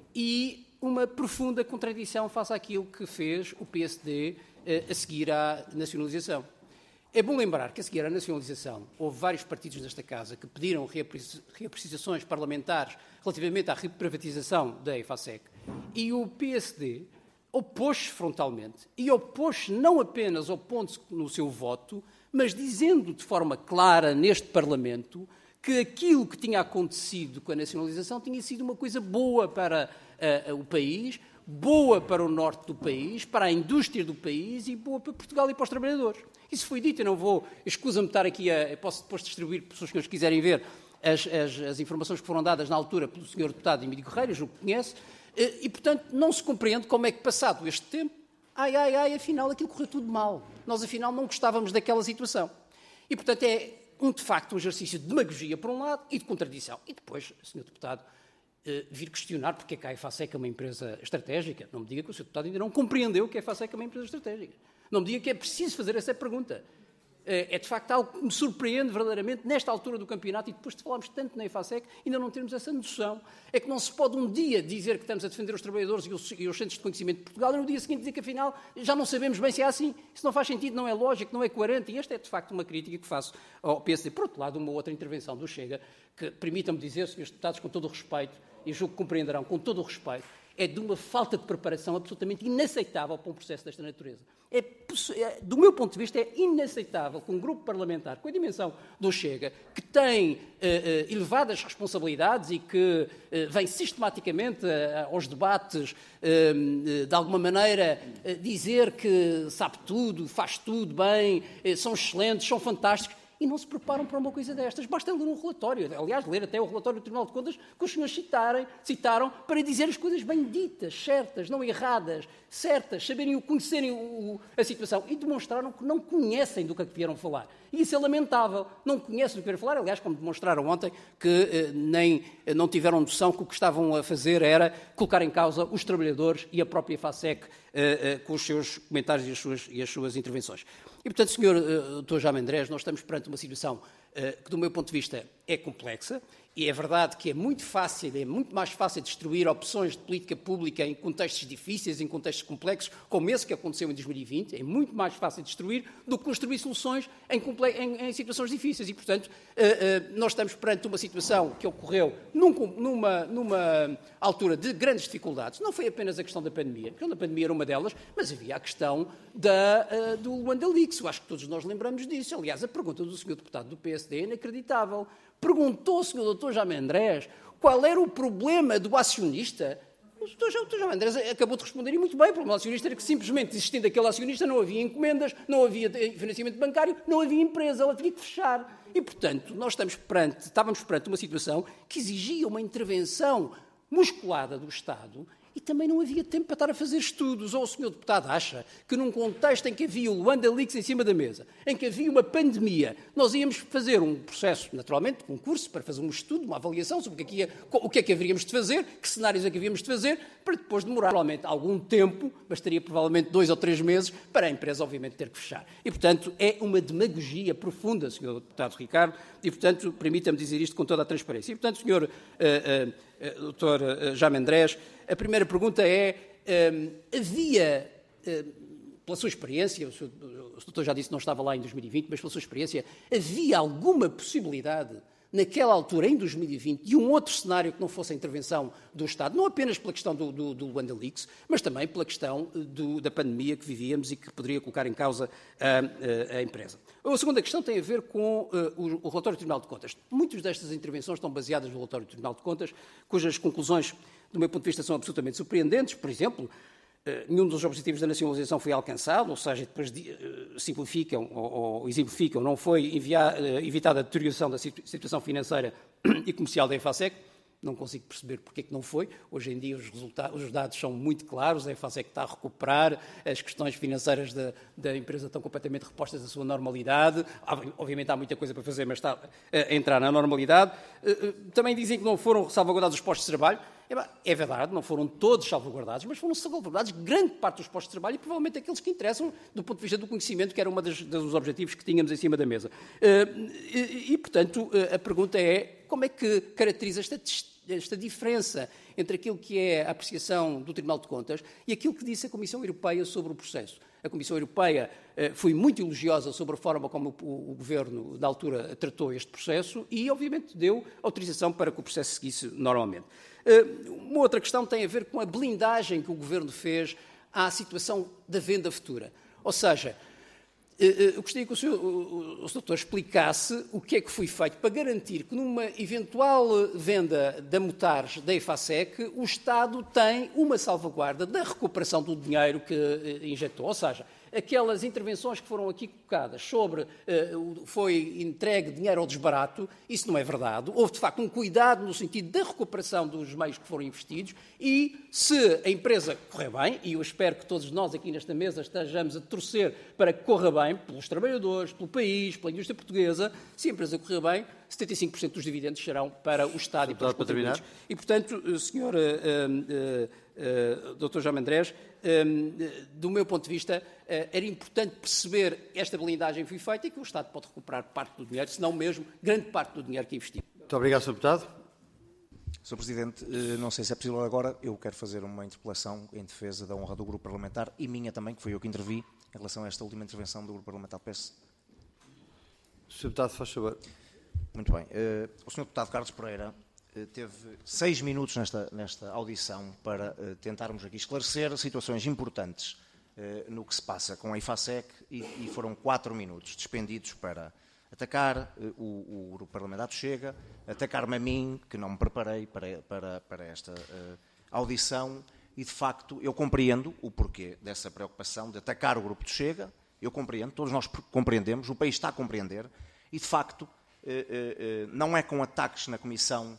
e uma profunda contradição face àquilo que fez o P S D eh, a seguir à nacionalização. É bom lembrar que, a seguir à nacionalização, houve vários partidos nesta Casa que pediram reapreciações parlamentares relativamente à reprivatização da EFASEC, e o P S D opôs-se frontalmente, e opôs-se não apenas opondo-se no seu voto, mas dizendo de forma clara neste Parlamento que aquilo que tinha acontecido com a nacionalização tinha sido uma coisa boa para uh, o país, boa para o norte do país, para a indústria do país e boa para Portugal e para os trabalhadores. Isso foi dito, eu não vou, escusa-me estar aqui, a, posso depois distribuir para os senhores que quiserem ver as, as, as informações que foram dadas na altura pelo senhor deputado Emílio Guerreiro, julgo que conhece, e, portanto, não se compreende como é que, passado este tempo, ai, ai, ai, afinal, aquilo correu tudo mal. Nós, afinal, não gostávamos daquela situação. E, portanto, é um, de facto, um exercício de demagogia, por um lado, e de contradição. E depois, senhor deputado, eh, vir questionar porque é que a EFASEC é uma empresa estratégica. Não me diga que o senhor deputado ainda não compreendeu que a EFASEC é uma empresa estratégica. Não me diga que é preciso fazer essa pergunta. É, de facto, algo que me surpreende verdadeiramente nesta altura do campeonato e depois de falarmos tanto na EFASEC, ainda não termos essa noção. É que não se pode um dia dizer que estamos a defender os trabalhadores e os, e os centros de conhecimento de Portugal e no dia seguinte dizer que, afinal, já não sabemos bem se é assim. Isso não faz sentido, não é lógico, não é coerente. E esta é, de facto, uma crítica que faço ao P S D. Por outro lado, uma outra intervenção do Chega, que permitam-me dizer, senhores deputados, com todo o respeito, e julgo que compreenderão, com todo o respeito, é de uma falta de preparação absolutamente inaceitável para um processo desta natureza. É, é, do meu ponto de vista, é inaceitável que um grupo parlamentar com a dimensão do Chega, que tem uh, uh, elevadas responsabilidades e que uh, vem sistematicamente uh, aos debates, uh, de alguma maneira, uh, dizer que sabe tudo, faz tudo bem, uh, são excelentes, são fantásticos, e não se preparam para uma coisa destas. Basta ler um relatório, aliás, ler até o relatório do Tribunal de Contas que os senhores citarem, citaram para dizer as coisas bem ditas, certas, não erradas, certas, saberem, conhecerem o, a situação. E demonstraram que não conhecem do que é que vieram falar. E isso é lamentável. Não conhecem do que vieram falar. Aliás, como demonstraram ontem, que eh, nem eh, não tiveram noção que o que estavam a fazer era colocar em causa os trabalhadores e a própria EFASEC eh, eh, com os seus comentários e as suas, e as suas intervenções. E, portanto, senhor doutor Jaime Andrés, nós estamos perante uma situação uh, que, do meu ponto de vista, é complexa, e é verdade que é muito fácil, é muito mais fácil destruir opções de política pública em contextos difíceis, em contextos complexos, como esse que aconteceu em dois mil e vinte, é muito mais fácil destruir do que construir soluções em, em, em situações difíceis. E, portanto, uh, uh, nós estamos perante uma situação que ocorreu num, numa, numa altura de grandes dificuldades. Não foi apenas a questão da pandemia, a questão da pandemia era uma delas, mas havia a questão da, uh, do Luanda Leaks. Eu acho que todos nós lembramos disso. Aliás, a pergunta do senhor deputado do P S D é inacreditável. Perguntou o senhor doutor Jaime Andrés qual era o problema do acionista. O doutor Jaime Andrés acabou de responder, e muito bem, o problema do acionista era que, simplesmente, existindo aquele acionista, não havia encomendas, não havia financiamento bancário, não havia empresa, ela tinha que fechar. E, portanto, nós estamos perante, estávamos perante uma situação que exigia uma intervenção musculada do Estado. E também não havia tempo para estar a fazer estudos. Ou o senhor deputado acha que, num contexto em que havia o Luanda Leaks em cima da mesa, em que havia uma pandemia, nós íamos fazer um processo, naturalmente, de concurso, para fazer um estudo, uma avaliação sobre o que é que, ia, o que, é que haveríamos de fazer, que cenários é que havíamos de fazer, para depois demorar, provavelmente, algum tempo, bastaria provavelmente dois ou três meses, para a empresa, obviamente, ter que fechar. E, portanto, é uma demagogia profunda, senhor deputado Ricardo, e, portanto, permita-me dizer isto com toda a transparência. E, portanto, senhor uh, uh, uh, doutor uh, Jaime Andrés, a primeira pergunta é, um, havia, um, pela sua experiência, o, senhor, o doutor já disse que não estava lá em dois mil e vinte, mas pela sua experiência, havia alguma possibilidade naquela altura, em dois mil e vinte, de um outro cenário que não fosse a intervenção do Estado, não apenas pela questão do, do, do Luanda-Leaks, mas também pela questão do, da pandemia que vivíamos e que poderia colocar em causa a, a, a empresa. A segunda questão tem a ver com uh, o, o relatório do Tribunal de Contas. Muitas destas intervenções estão baseadas no relatório do Tribunal de Contas, cujas conclusões, do meu ponto de vista, são absolutamente surpreendentes. Por exemplo, Uh, nenhum dos objetivos da nacionalização foi alcançado, ou seja, depois de, uh, simplificam ou, ou exemplificam, não foi enviar, uh, evitada a deterioração da situ situação financeira e comercial da EFASEC. Não consigo perceber porque é que não foi. Hoje em dia os, os dados são muito claros, a EFASEC está a recuperar, as questões financeiras da, da empresa estão completamente repostas à sua normalidade. Obviamente há muita coisa para fazer, mas está a entrar na normalidade. Também dizem que não foram salvaguardados os postos de trabalho. É verdade, não foram todos salvaguardados, mas foram salvaguardados grande parte dos postos de trabalho e provavelmente aqueles que interessam do ponto de vista do conhecimento, que era um dos objetivos que tínhamos em cima da mesa. E, e portanto, a pergunta é como é que caracteriza esta esta diferença entre aquilo que é a apreciação do Tribunal de Contas e aquilo que disse a Comissão Europeia sobre o processo. A Comissão Europeia eh, foi muito elogiosa sobre a forma como o, o Governo, na altura, tratou este processo e, obviamente, deu autorização para que o processo seguisse normalmente. Eh, uma outra questão tem a ver com a blindagem que o Governo fez à situação da venda futura. Ou seja, eu gostaria que o senhor, o, o doutor explicasse o que é que foi feito para garantir que numa eventual venda da Mutares da EFASEC o Estado tem uma salvaguarda da recuperação do dinheiro que injetou. Ou seja, aquelas intervenções que foram aqui colocadas sobre uh, foi entregue dinheiro ao desbarato, isso não é verdade. Houve, de facto, um cuidado no sentido da recuperação dos meios que foram investidos e, se a empresa correr bem, e eu espero que todos nós aqui nesta mesa estejamos a torcer para que corra bem, pelos trabalhadores, pelo país, pela indústria portuguesa, se a empresa correr bem, setenta e cinco por cento dos dividendos serão para o Estado e para os contribuintes. E, portanto, senhor uh, uh, uh, doutor Jaime Andrés, um, do meu ponto de vista, uh, era importante perceber esta blindagem foi feita e que o Estado pode recuperar parte do dinheiro, se não mesmo grande parte do dinheiro que investiu. Muito obrigado, senhor Deputado. senhor Presidente, não sei se é possível agora, eu quero fazer uma interpelação em defesa da honra do Grupo Parlamentar e minha também, que foi eu que intervi em relação a esta última intervenção do Grupo Parlamentar do P S. senhor Deputado, faz favor. Muito bem. Uh, o senhor Deputado Carlos Pereira uh, teve seis minutos nesta, nesta audição para uh, tentarmos aqui esclarecer situações importantes uh, no que se passa com a EFASEC e, e foram quatro minutos despendidos para atacar uh, o, o Grupo Parlamentar do Chega, atacar-me a mim, que não me preparei para, para, para esta uh, audição e, de facto, eu compreendo o porquê dessa preocupação de atacar o Grupo do Chega, eu compreendo, todos nós compreendemos, o país está a compreender e, de facto, não é com ataques na Comissão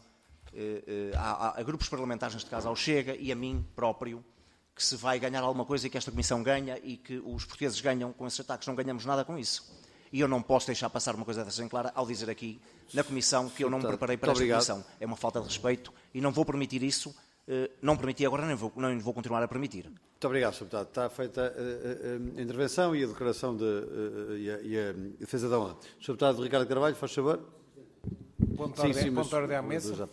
a, a grupos parlamentares, neste caso ao Chega e a mim próprio, que se vai ganhar alguma coisa e que esta Comissão ganha e que os portugueses ganham com esses ataques. Não ganhamos nada com isso. E eu não posso deixar passar uma coisa dessa em clara ao dizer aqui na Comissão que eu não me preparei para esta Comissão. É uma falta de respeito e não vou permitir isso. Não permiti agora, nem vou, nem vou continuar a permitir. Muito obrigado, senhor Deputado. Está feita a, a, a intervenção e a declaração de, a, e, a, e a defesa da honra. senhor Deputado Ricardo Carvalho, faz favor. Ponto de ordem, sim, sim, ponto de ordem à mesa.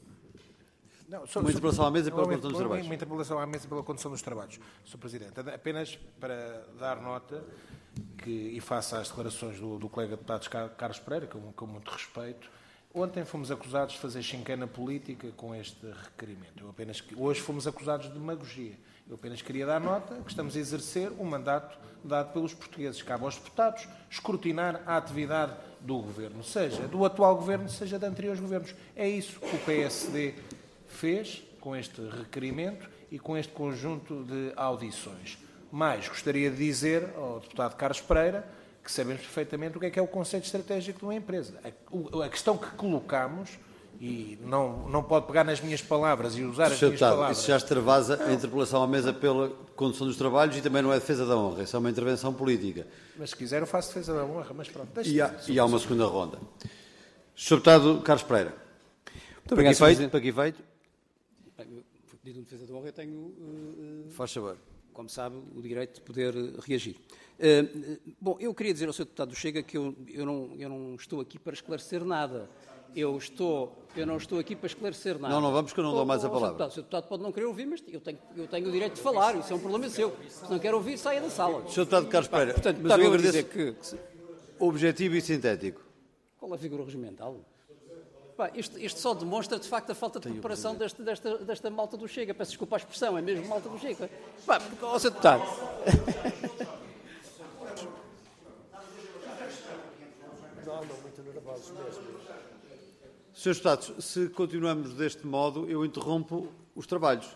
Não, só, uma interpelação à mesa e pela condução dos trabalhos. Uma interpelação à mesa pela condução dos trabalhos. senhor Presidente, apenas para dar nota que, e face às declarações do, do colega deputado Carlos Pereira, com, com muito respeito, ontem fomos acusados de fazer chincana política com este requerimento. Eu apenas, hoje fomos acusados de demagogia. Eu apenas queria dar nota que estamos a exercer um mandato dado pelos portugueses. Cabe aos deputados escrutinar a atividade do Governo, seja do atual Governo, seja de anteriores governos. É isso que o P S D fez com este requerimento e com este conjunto de audições. Mas gostaria de dizer ao deputado Carlos Pereira que sabemos perfeitamente o que é que é o conceito estratégico de uma empresa. A, a questão que colocamos, e não, não pode pegar nas minhas palavras e usar as minhas deputado, palavras... Isso já extravasa a interpelação à mesa pela condução dos trabalhos e também não é defesa da honra, isso é uma intervenção política. Mas se quiser eu faço defesa da honra, mas pronto. E há, e há uma segunda ronda. senhor Deputado Carlos Pereira. Muito obrigado, para, aqui feito, para aqui feito. Bem, foi pedido uma defesa da honra, eu tenho... Uh, Faz favor. Como sabe, o direito de poder reagir. Uh, bom, eu queria dizer ao senhor Deputado do Chega que eu, eu, não, eu não estou aqui para esclarecer nada. Eu, estou, eu não estou aqui para esclarecer nada. Não, não vamos, que eu não dou oh, mais a oh, palavra. O senhor Deputado pode não querer ouvir, mas eu tenho, eu tenho o direito de falar. Isso é um problema seu. Se não quer ouvir, saia da sala. senhor Deputado Carlos Pereira, portanto, mas eu agradeço dizer que, que se... objetivo e sintético. Qual é a figura regimental? Pá, isto, isto só demonstra, de facto, a falta de preparação desta, desta, desta malta do Chega. Peço desculpa a expressão, é mesmo malta do Chega. Pá, porque, ó, senhor Deputado... senhores Deputados, se continuamos deste modo, eu interrompo os trabalhos.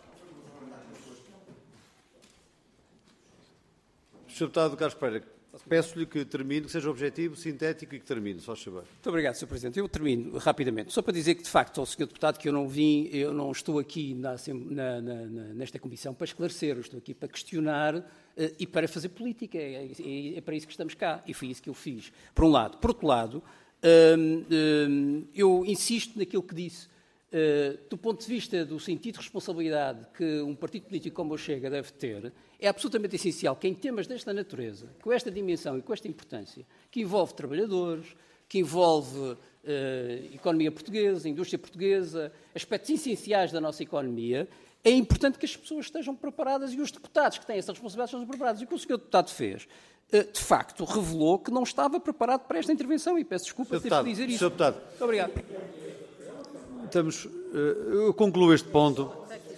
senhor Deputado Carlos Pereira, peço-lhe que termine, que seja objetivo, sintético e que termine, só saber. Muito obrigado, senhor Presidente. Eu termino rapidamente. Só para dizer que, de facto, ao senhor Deputado, que eu não vim, eu não estou aqui na, na, na, nesta comissão para esclarecer, eu estou aqui para questionar uh, e para fazer política. É, é, é para isso que estamos cá. E foi isso que eu fiz, por um lado. Por outro lado, um, um, eu insisto naquilo que disse. Uh, do ponto de vista do sentido de responsabilidade que um partido político como o Chega deve ter, é absolutamente essencial que em temas desta natureza, com esta dimensão e com esta importância, que envolve trabalhadores, que envolve uh, economia portuguesa, indústria portuguesa, aspectos essenciais da nossa economia, é importante que as pessoas estejam preparadas e os deputados que têm essa responsabilidade estejam preparados. E o que o senhor Deputado fez, uh, de facto, revelou que não estava preparado para esta intervenção e peço desculpa por ter de dizer isso. senhor Deputado. Muito obrigado. Estamos, eu concluo este ponto.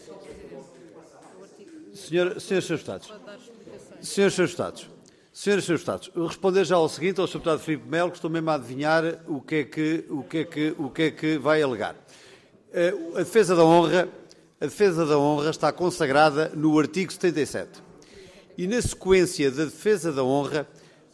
Senhor, senhores senhores Estados, senhores senhores Estados, senhores senhores Estados, responder já ao seguinte, ao senhor Deputado Filipe Melo, que estou mesmo a adivinhar o que é que, o que, é que, o que, é que vai alegar. A defesa da honra, a defesa da honra está consagrada no artigo setenta e sete. E na sequência da defesa da honra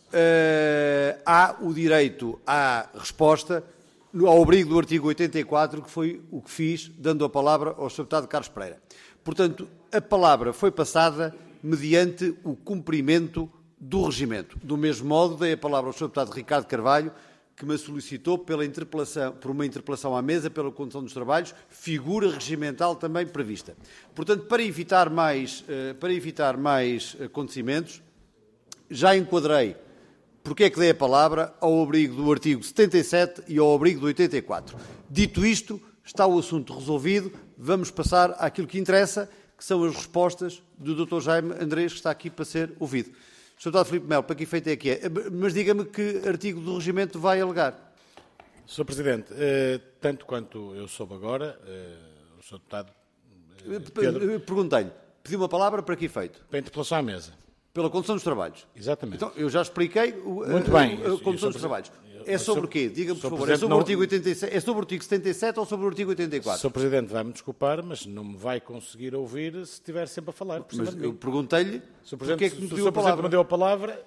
uh, há o direito à resposta ao abrigo do artigo oitenta e quatro, que foi o que fiz, dando a palavra ao senhor Deputado Carlos Pereira. Portanto, a palavra foi passada mediante o cumprimento do regimento. Do mesmo modo, dei a palavra ao senhor Deputado Ricardo Carvalho, que me solicitou pela interpelação, por uma interpelação à mesa, pela condução dos trabalhos, figura regimental também prevista. Portanto, para evitar mais, para evitar mais acontecimentos, já enquadrei porque é que dei a palavra ao abrigo do artigo setenta e sete e ao abrigo do oitenta e quatro. Dito isto, está o assunto resolvido. Vamos passar àquilo que interessa, que são as respostas do doutor Jaime Andrés, que está aqui para ser ouvido. senhor Deputado Filipe Melo, para que efeito é que é? Mas diga-me que artigo do regimento vai alegar. senhor Presidente, eh, tanto quanto eu soube agora, eh, o senhor Deputado eh, Pedro... Perguntei-lhe, pediu uma palavra para que efeito? Para a interpelação à mesa. Pela condução dos trabalhos. Exatamente. Então, eu já expliquei o, Muito a, bem. a, a condução dos trabalhos. É sobre o quê? Diga-me, por favor. É sobre, não... o artigo oitenta e sete, é sobre o artigo setenta e sete ou sobre o artigo oitenta e quatro? senhor Presidente, vai-me desculpar, mas não me vai conseguir ouvir se estiver sempre a falar. Mas eu perguntei-lhe porque é que me deu a palavra. Se o senhor Presidente me deu a palavra,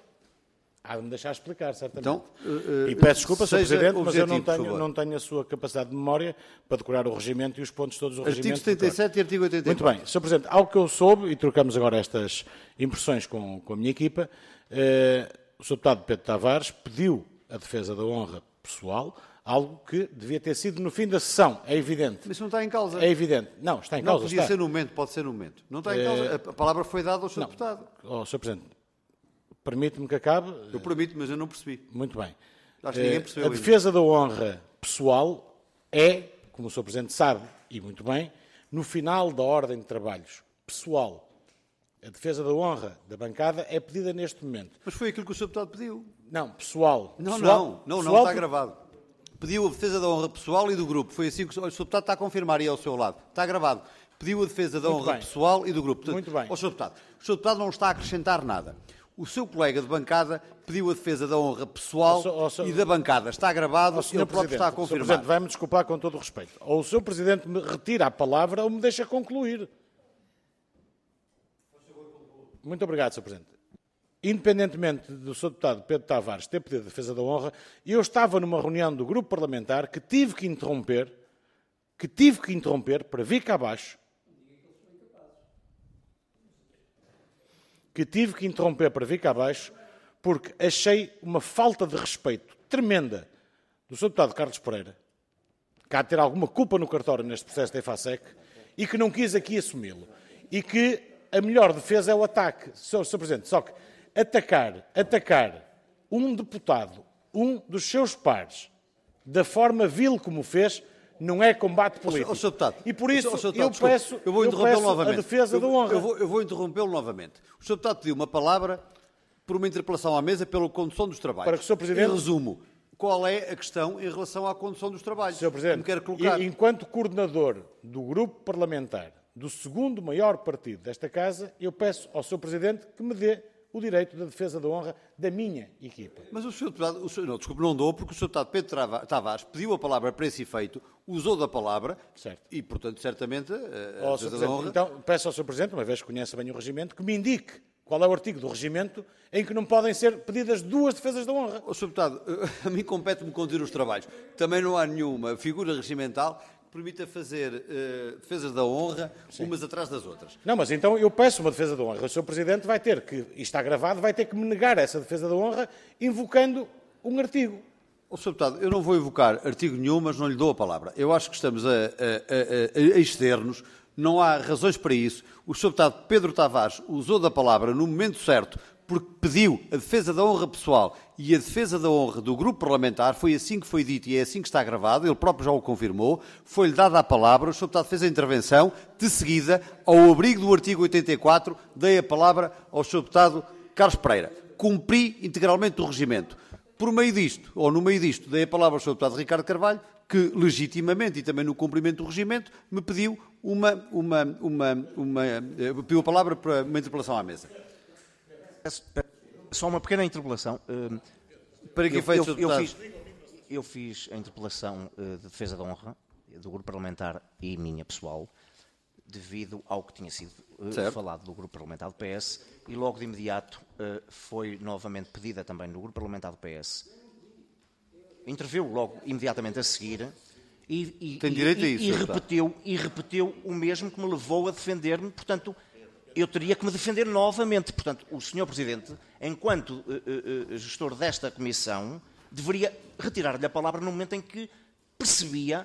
há de me deixar explicar, certamente. Então, uh, e peço desculpa, senhor Presidente, objetivo, mas eu não tenho, não tenho a sua capacidade de memória para decorar o regimento e os pontos todos do regimento. Artigo setenta e sete e artigo oitenta e quatro. Muito bem. senhor Presidente, ao que eu soube, e trocamos agora estas impressões com, com a minha equipa, eh, o senhor Deputado Pedro Tavares pediu a defesa da honra pessoal, algo que devia ter sido no fim da sessão, é evidente. Mas isso não está em causa. É evidente. Não, está em não, causa. Podia está. ser no momento, pode ser no momento. Não está em causa. Eh, A palavra foi dada ao senhor não. Deputado. Oh, senhor Presidente, permite-me que acabe. Eu permito, mas eu não percebi. Muito bem. Acho que ninguém percebeu A ainda. defesa da honra pessoal é, como o senhor Presidente sabe, e muito bem, no final da ordem de trabalhos pessoal. A defesa da honra da bancada é pedida neste momento. Mas foi aquilo que o senhor Deputado pediu. Não, pessoal. Não, pessoal, não, não, pessoal, não, está gravado. Pediu a defesa da honra pessoal e do grupo. Foi assim que o senhor Deputado está a confirmar aí ao seu lado. Está gravado. Pediu a defesa da Muito honra bem. pessoal e do grupo. Portanto, Muito bem. Ao senhor Deputado. O senhor Deputado não está a acrescentar nada. O seu colega de bancada pediu a defesa da honra pessoal Ao senhor- ao senhor- e da bancada. Está gravado, Ao senhor ele próprio está a Presidente, senhor confirmar. Presidente, vai-me desculpar com todo o respeito. Ou o senhor Presidente me retira a palavra ou me deixa concluir. Muito obrigado, senhor Presidente. Independentemente do senhor Deputado Pedro Tavares ter pedido a defesa da honra, eu estava numa reunião do grupo parlamentar que tive que interromper, que tive que interromper para vir cá abaixo, que tive que interromper para vir cá abaixo, porque achei uma falta de respeito tremenda do senhor Deputado Carlos Pereira, que há de ter alguma culpa no cartório neste processo da EFASEC, e que não quis aqui assumi-lo. E que a melhor defesa é o ataque, senhor Presidente. Só que atacar, atacar um deputado, um dos seus pares, da forma vil como o fez, não é combate político. Ó, senhor Deputado, E por isso ó, senhor eu Deputado, peço, eu vou eu interrompê-lo peço a novamente. defesa eu, da honra. Eu vou, eu vou interrompê-lo novamente. O senhor Deputado pediu uma palavra por uma interpelação à mesa pela condução dos trabalhos. Para que o senhor Presidente- Em resumo, qual é a questão em relação à condução dos trabalhos. senhor Presidente, me quero colocar. enquanto coordenador do grupo parlamentar do segundo maior partido desta Casa, eu peço ao senhor Presidente que me dê o direito da defesa da honra da minha equipa. Mas o senhor Deputado, o senhor, não, desculpe, não dou, porque o senhor Deputado Pedro Tavares pediu a palavra para esse efeito, usou da palavra, certo. E, portanto, certamente, a, a defesa da honra... Então, peço ao senhor Presidente, uma vez que conhece bem o regimento, que me indique qual é o artigo do regimento em que não podem ser pedidas duas defesas da honra. O senhor Deputado, a mim compete-me conduzir os trabalhos. Também não há nenhuma figura regimental que permita fazer uh, defesas da honra, sim, umas atrás das outras. Não, mas então eu peço uma defesa da honra. O senhor Presidente vai ter que, e está gravado, vai ter que me negar essa defesa da honra invocando um artigo. O senhor Deputado, eu não vou invocar artigo nenhum, mas não lhe dou a palavra. Eu acho que estamos a, a, a, a exceder-nos, não há razões para isso. O senhor Deputado Pedro Tavares usou da palavra no momento certo, porque pediu a defesa da honra pessoal e a defesa da honra do grupo parlamentar, foi assim que foi dito e é assim que está gravado, ele próprio já o confirmou, foi-lhe dada a palavra, o senhor Deputado fez a intervenção, de seguida, ao abrigo do artigo oitenta e quatro, dei a palavra ao senhor Deputado Carlos Pereira. Cumpri integralmente o regimento. Por meio disto, ou no meio disto, dei a palavra ao senhor Deputado Ricardo Carvalho, que legitimamente e também no cumprimento do regimento, me pediu uma, uma, uma, uma, pediu a palavra para uma interpelação à mesa. Só uma pequena interpelação. Para que efeito, eu, eu, eu, fiz, eu fiz a interpelação de defesa da honra do grupo parlamentar e minha pessoal, devido ao que tinha sido certo. falado do grupo parlamentar do P S, e logo de imediato foi novamente pedida também no grupo parlamentar do P S. Interviu logo imediatamente a seguir e, e, Tem direito e, a isso, e, repetiu, e repetiu o mesmo que me levou a defender-me, portanto, eu teria que me defender novamente. Portanto, o senhor Presidente, enquanto uh, uh, gestor desta comissão, deveria retirar-lhe a palavra no momento em que percebia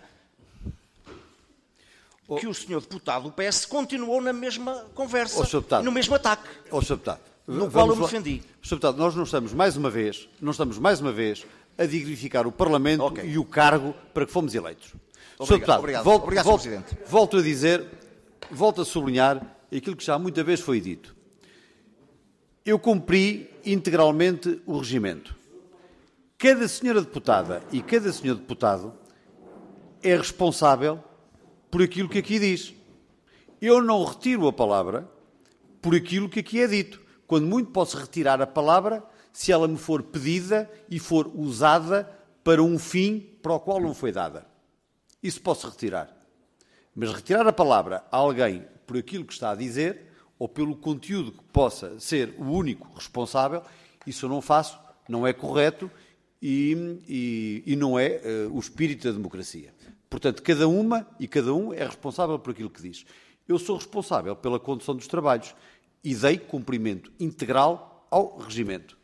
oh. que o senhor deputado do P S continuou na mesma conversa, oh, no mesmo ataque, oh, senhor deputado, no qual eu me defendi. senhor Deputado, nós não estamos mais uma vez, não estamos mais uma vez a dignificar o Parlamento okay. e o cargo para que fomos eleitos. Obrigado, senhor Deputado, obrigado, volto, obrigado, volto, senhor Presidente. Volto a dizer, volto a sublinhar aquilo que já muita vez foi dito. Eu cumpri integralmente o regimento. Cada senhora deputada e cada senhor deputado é responsável por aquilo que aqui diz. Eu não retiro a palavra por aquilo que aqui é dito. Quando muito posso retirar a palavra se ela me for pedida e for usada para um fim para o qual não foi dada. Isso posso retirar. Mas retirar a palavra a alguém por aquilo que está a dizer, ou pelo conteúdo que possa ser o único responsável, isso eu não faço, não é correto e, e, e não é uh, o espírito da democracia. Portanto, cada uma e cada um é responsável por aquilo que diz. Eu sou responsável pela condução dos trabalhos e dei cumprimento integral ao regimento.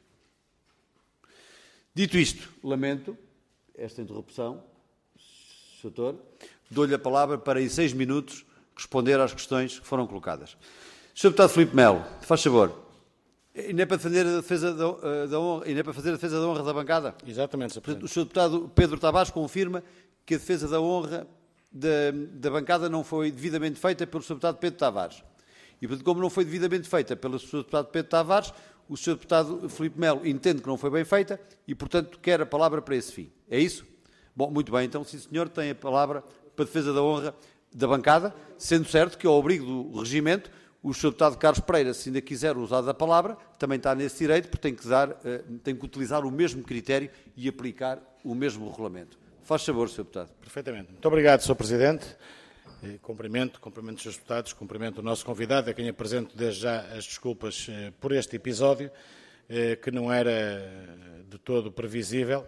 Dito isto, lamento esta interrupção, senhor doutor, dou-lhe a palavra para, em seis minutos, responder às questões que foram colocadas. senhor Deputado Filipe Melo, faz favor. E não é para defender a defesa da, da honra, e não é para fazer a defesa da honra da bancada? Exatamente, senhor Presidente. O senhor Deputado Pedro Tavares confirma que a defesa da honra da, da bancada não foi devidamente feita pelo senhor Deputado Pedro Tavares. E, portanto, como não foi devidamente feita pelo senhor Deputado Pedro Tavares, o senhor Deputado Filipe Melo entende que não foi bem feita e, portanto, quer a palavra para esse fim. É isso? Bom, muito bem. Então, sim, senhor, tem a palavra para a defesa da honra da bancada, sendo certo que, ao abrigo do regimento, o senhor Deputado Carlos Pereira, se ainda quiser usar da palavra, também está nesse direito, porque tem que, dar, tem que utilizar o mesmo critério e aplicar o mesmo regulamento. Faz favor, senhor Deputado. Perfeitamente. Muito obrigado, senhor Presidente. Cumprimento, cumprimento os senhores deputados, cumprimento o nosso convidado, a quem apresento desde já as desculpas por este episódio, que não era de todo previsível,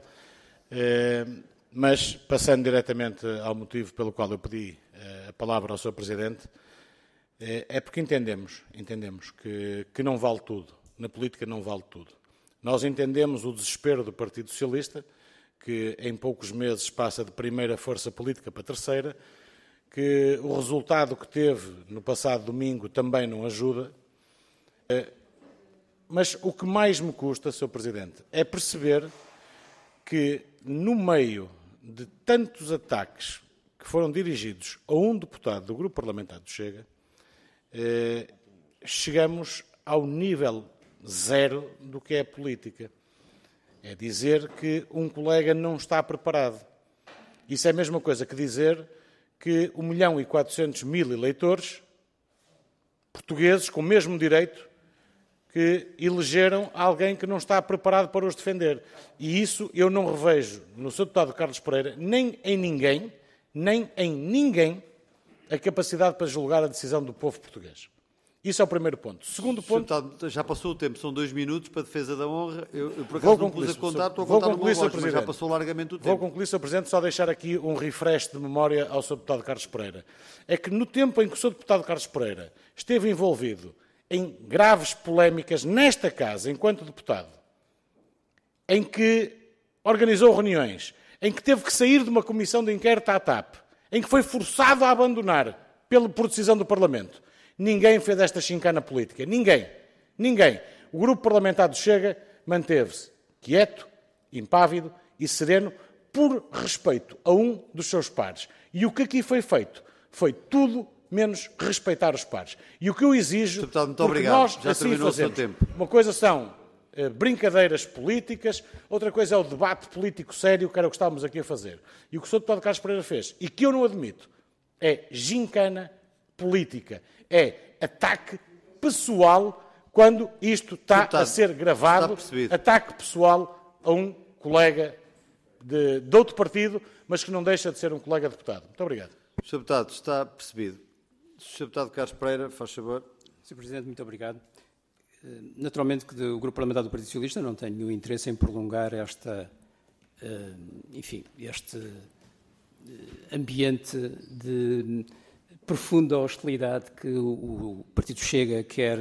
mas passando diretamente ao motivo pelo qual eu pedi a palavra ao senhor Presidente, é porque entendemos, entendemos que, que não vale tudo, na política não vale tudo. Nós entendemos o desespero do Partido Socialista, que em poucos meses passa de primeira força política para terceira, que o resultado que teve no passado domingo também não ajuda. Mas o que mais me custa, senhor Presidente, é perceber que no meio de tantos ataques que foram dirigidos a um deputado do Grupo Parlamentar do Chega, chegamos ao nível zero do que é a política. É dizer que um colega não está preparado. Isso é a mesma coisa que dizer que um milhão e quatrocentos mil eleitores portugueses com o mesmo direito que elegeram alguém que não está preparado para os defender. E isso eu não revejo no senhor deputado Carlos Pereira, nem em ninguém, nem em ninguém, a capacidade para julgar a decisão do povo português. Isso é o primeiro ponto. Segundo ponto... Deputado, já passou o tempo, são dois minutos para a defesa da honra. Eu, eu por acaso, não pus a contar, estou a contar no meu relógio, mas já passou largamente o tempo. Vou concluir, senhor Presidente, só deixar aqui um refresh de memória ao senhor deputado Carlos Pereira. É que no tempo em que o senhor deputado Carlos Pereira esteve envolvido em graves polémicas nesta casa, enquanto deputado, em que organizou reuniões, em que teve que sair de uma comissão de inquérito à T A P, em que foi forçado a abandonar pelo, por decisão do Parlamento, ninguém fez esta chincana política. Ninguém. Ninguém. O grupo parlamentar do Chega manteve-se quieto, impávido e sereno por respeito a um dos seus pares. E o que aqui foi feito foi tudo menos respeitar os pares. E o que eu exijo, Deputado, muito porque obrigado. nós Já assim terminou fazemos, o seu tempo. uma coisa são eh, brincadeiras políticas, outra coisa é o debate político sério, que era o que estávamos aqui a fazer. E o que o senhor deputado Carlos Pereira fez, e que eu não admito, é gincana política, é ataque pessoal quando isto está Deputado, a ser gravado, ataque pessoal a um colega de, de outro partido, mas que não deixa de ser um colega deputado. Muito obrigado. senhor Deputado, está percebido. senhor Deputado Carlos Pereira, faz favor. senhor Presidente, muito obrigado. Naturalmente que o Grupo Parlamentar do Partido Socialista não tem nenhum interesse em prolongar esta, enfim, este ambiente de profunda hostilidade que o Partido Chega quer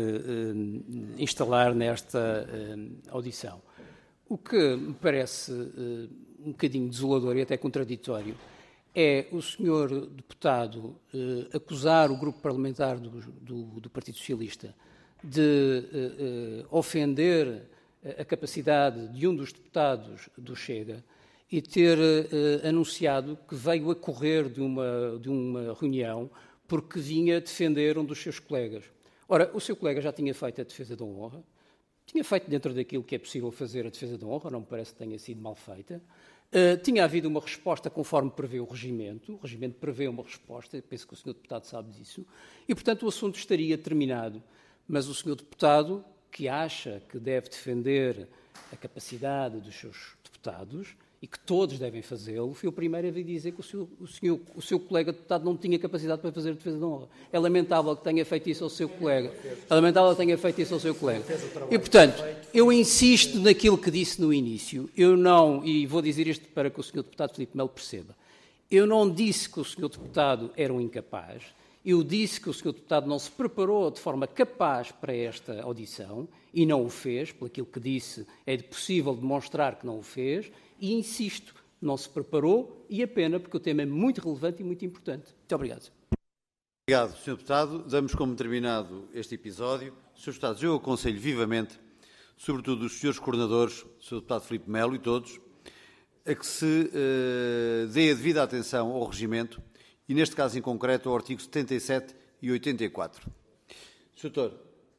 instalar nesta audição. O que me parece um bocadinho desolador e até contraditório é o senhor deputado eh, acusar o grupo parlamentar do, do, do Partido Socialista de eh, eh, ofender a capacidade de um dos deputados do Chega e ter eh, anunciado que veio a correr de uma, de uma reunião porque vinha defender um dos seus colegas. Ora, o seu colega já tinha feito a defesa da honra, tinha feito dentro daquilo que é possível fazer a defesa da honra, não me parece que tenha sido mal feita. Uh, tinha havido uma resposta conforme prevê o regimento, o regimento prevê uma resposta, penso que o senhor deputado sabe disso, e, portanto, o assunto estaria terminado. Mas o senhor deputado, que acha que deve defender a capacidade dos seus deputados, e que todos devem fazê-lo, foi o primeiro a vir dizer que o seu, o, senhor, o seu colega deputado não tinha capacidade para fazer a defesa da honra. É lamentável que tenha feito isso ao seu colega. É lamentável que tenha feito isso ao seu colega. E, portanto, eu insisto naquilo que disse no início. Eu não, e vou dizer isto para que o senhor deputado Filipe Melo perceba, eu não disse que o senhor deputado era um incapaz, eu disse que o senhor deputado não se preparou de forma capaz para esta audição e não o fez, pelo aquilo que disse é possível demonstrar que não o fez, e insisto, não se preparou e a pena, porque o tema é muito relevante e muito importante. Muito obrigado. Obrigado, senhor Deputado. Damos como terminado este episódio. senhores Deputados, eu aconselho vivamente, sobretudo os senhores coordenadores, o senhor Deputado Filipe Melo e todos, a que se uh, dê a devida atenção ao regimento e, neste caso em concreto, ao artigo setenta e sete e oitenta e quatro. senhor Doutor,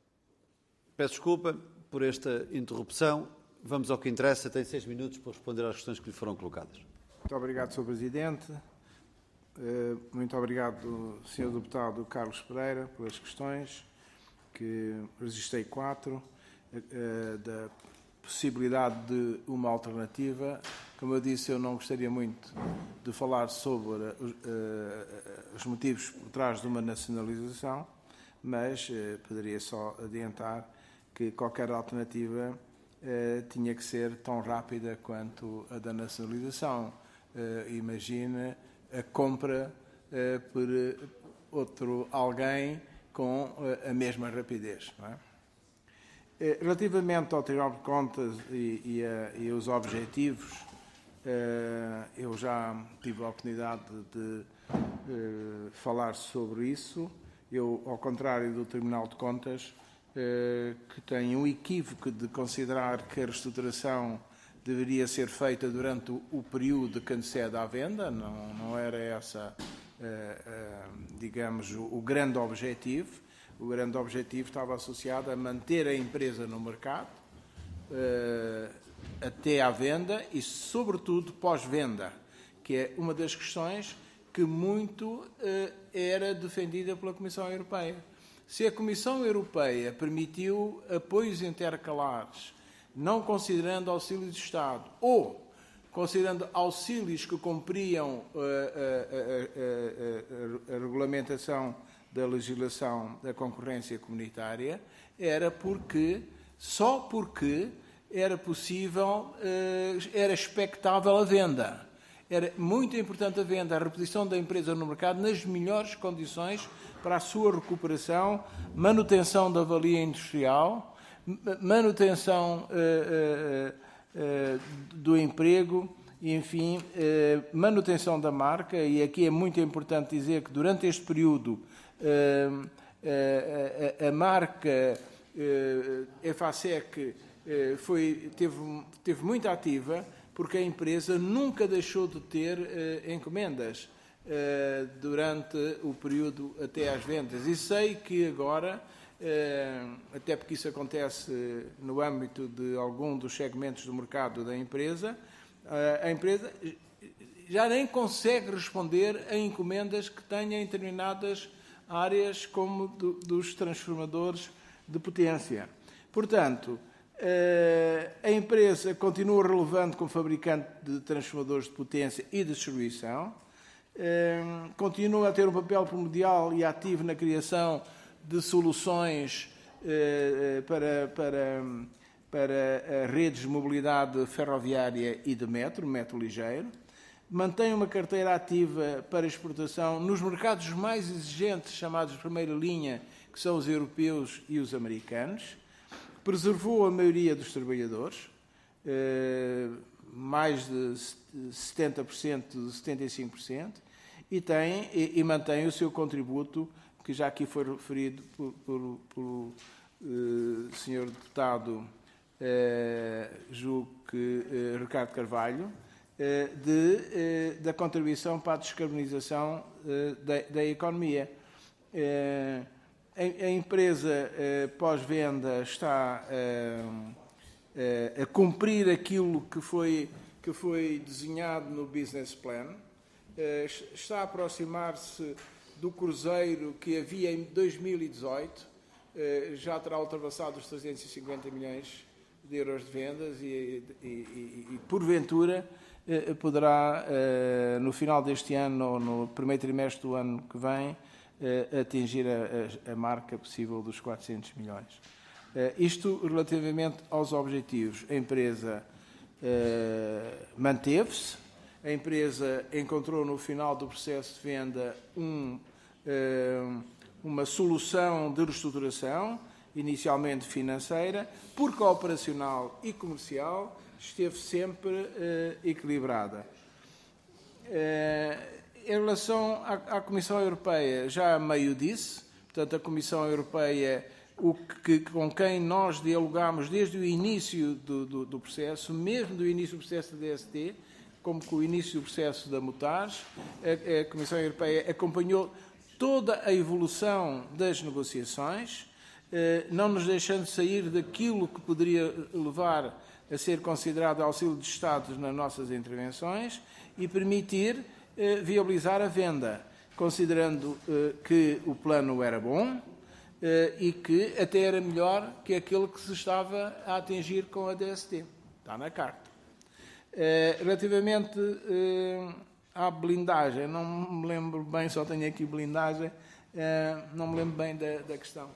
peço desculpa por esta interrupção. Vamos ao que interessa. Tem seis minutos para responder às questões que lhe foram colocadas. Muito obrigado, senhor Presidente. Muito obrigado, senhor Deputado Carlos Pereira, pelas questões, que registrei quatro, da possibilidade de uma alternativa. Como eu disse, eu não gostaria muito de falar sobre os motivos por trás de uma nacionalização, mas poderia só adiantar que qualquer alternativa Uh, tinha que ser tão rápida quanto a da nacionalização. Uh, imagine a compra uh, por outro alguém com uh, a mesma rapidez. Não é? Uh, relativamente ao Tribunal de Contas e, e, a, e os objetivos, uh, eu já tive a oportunidade de uh, falar sobre isso. Eu, ao contrário do Tribunal de Contas, que tem um equívoco de considerar que a reestruturação deveria ser feita durante o período que antecede à venda. Não, não era essa, digamos, o grande objetivo. O grande objetivo estava associado a manter a empresa no mercado uh, até à venda e, sobretudo, pós-venda, que é uma das questões que muito uh, era defendida pela Comissão Europeia. Se a Comissão Europeia permitiu apoios intercalares, não considerando auxílios de Estado, ou considerando auxílios que cumpriam uh, a, a, a, a regulamentação da legislação da concorrência comunitária, era porque, só porque era possível, uh, era expectável a venda. Era muito importante a venda, a reposição da empresa no mercado nas melhores condições para a sua recuperação, manutenção da valia industrial, manutenção uh, uh, Uh, do emprego, e, enfim, uh, manutenção da marca, e aqui é muito importante dizer que durante este período uh, uh, a, a marca uh, EFASEC uh, foi, teve, teve muito ativa, porque a empresa nunca deixou de ter uh, encomendas uh, durante o período até às vendas. E sei que agora, até porque isso acontece no âmbito de algum dos segmentos do mercado da empresa, a empresa já nem consegue responder a encomendas que tenha em determinadas áreas como do, dos transformadores de potência. Portanto, a empresa continua relevante como fabricante de transformadores de potência e de distribuição, continua a ter um papel primordial e ativo na criação de soluções eh, para, para, para redes de mobilidade ferroviária e de metro, metro ligeiro. Mantém uma carteira ativa para exportação nos mercados mais exigentes, chamados de primeira linha, que são os europeus e os americanos. Preservou a maioria dos trabalhadores, eh, mais de setenta por cento, setenta e cinco por cento, e, tem, e, e mantém o seu contributo, que já aqui foi referido por, por, pelo uh, senhor deputado, uh, julgo que uh, Ricardo Carvalho, uh, de, uh, da contribuição para a descarbonização uh, da, da economia. Uh, a, a empresa uh, pós-venda está uh, uh, a cumprir aquilo que foi, que foi desenhado no business plan, uh, está a aproximar-se do cruzeiro que havia em dois mil e dezoito, já terá ultrapassado os trezentos e cinquenta milhões de euros de vendas e, e, e, e porventura, poderá, no final deste ano ou no primeiro trimestre do ano que vem, atingir a, a marca possível dos quatrocentos milhões. Isto relativamente aos objetivos. A empresa manteve-se. A empresa encontrou no final do processo de venda um, uma solução de reestruturação, inicialmente financeira, porque operacional e comercial esteve sempre equilibrada. Em relação à, à Comissão Europeia, já meio disse, portanto, a Comissão Europeia, o que, com quem nós dialogámos desde o início do, do, do processo, mesmo do início do processo da D S T, como com o início do processo da Mutares, a, a Comissão Europeia acompanhou toda a evolução das negociações, eh, não nos deixando sair daquilo que poderia levar a ser considerado auxílio de Estado nas nossas intervenções e permitir eh, viabilizar a venda, considerando eh, que o plano era bom eh, e que até era melhor que aquele que se estava a atingir com a D S T. Está na carta. Uh, relativamente uh, à blindagem, não me lembro bem, só tenho aqui blindagem, uh, não me lembro bem da, da questão.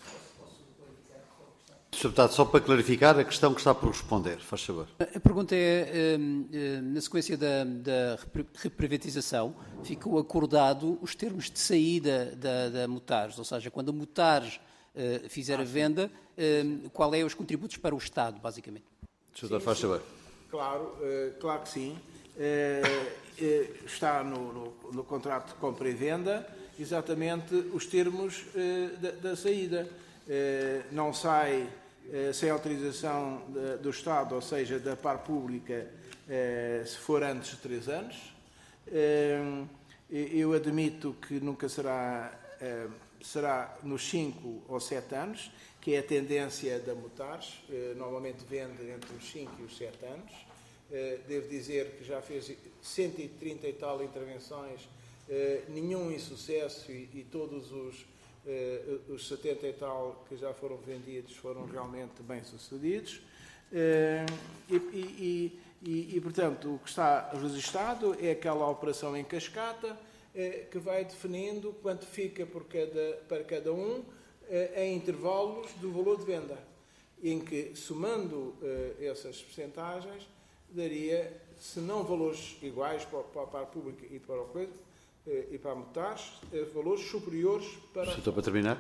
senhor Deputado, só para clarificar a questão que está por responder, faz favor. A pergunta é, na sequência da, da reprivatização, ficou acordado os termos de saída da, da Mutares, ou seja, quando a Mutares uh, fizer ah, a venda, uh, qual é os contributos para o Estado, basicamente? senhor Deputado, faz favor. Claro, uh, claro que sim. Uh, uh, está no, no, no contrato de compra e venda exatamente os termos uh, da, da saída. Uh, não sai uh, sem autorização de, do Estado, ou seja, da par pública, uh, se for antes de três anos. Uh, eu admito que nunca será uh, será nos cinco ou sete anos, que é a tendência da Mutares, uh, normalmente vende entre os cinco e os sete anos. Uh, devo dizer que já fez cento e trinta e tal intervenções, uh, nenhum insucesso e, e todos os, uh, os setenta e tal que já foram vendidos foram realmente bem-sucedidos. Uh, e, e, e, e, portanto, o que está registado é aquela operação em cascata, que vai definindo quanto fica por cada, para cada um em intervalos do valor de venda, em que, somando essas percentagens, daria, se não valores iguais para, para a pública e para, o, e para a Mutares, valores superiores para... Estou para terminar.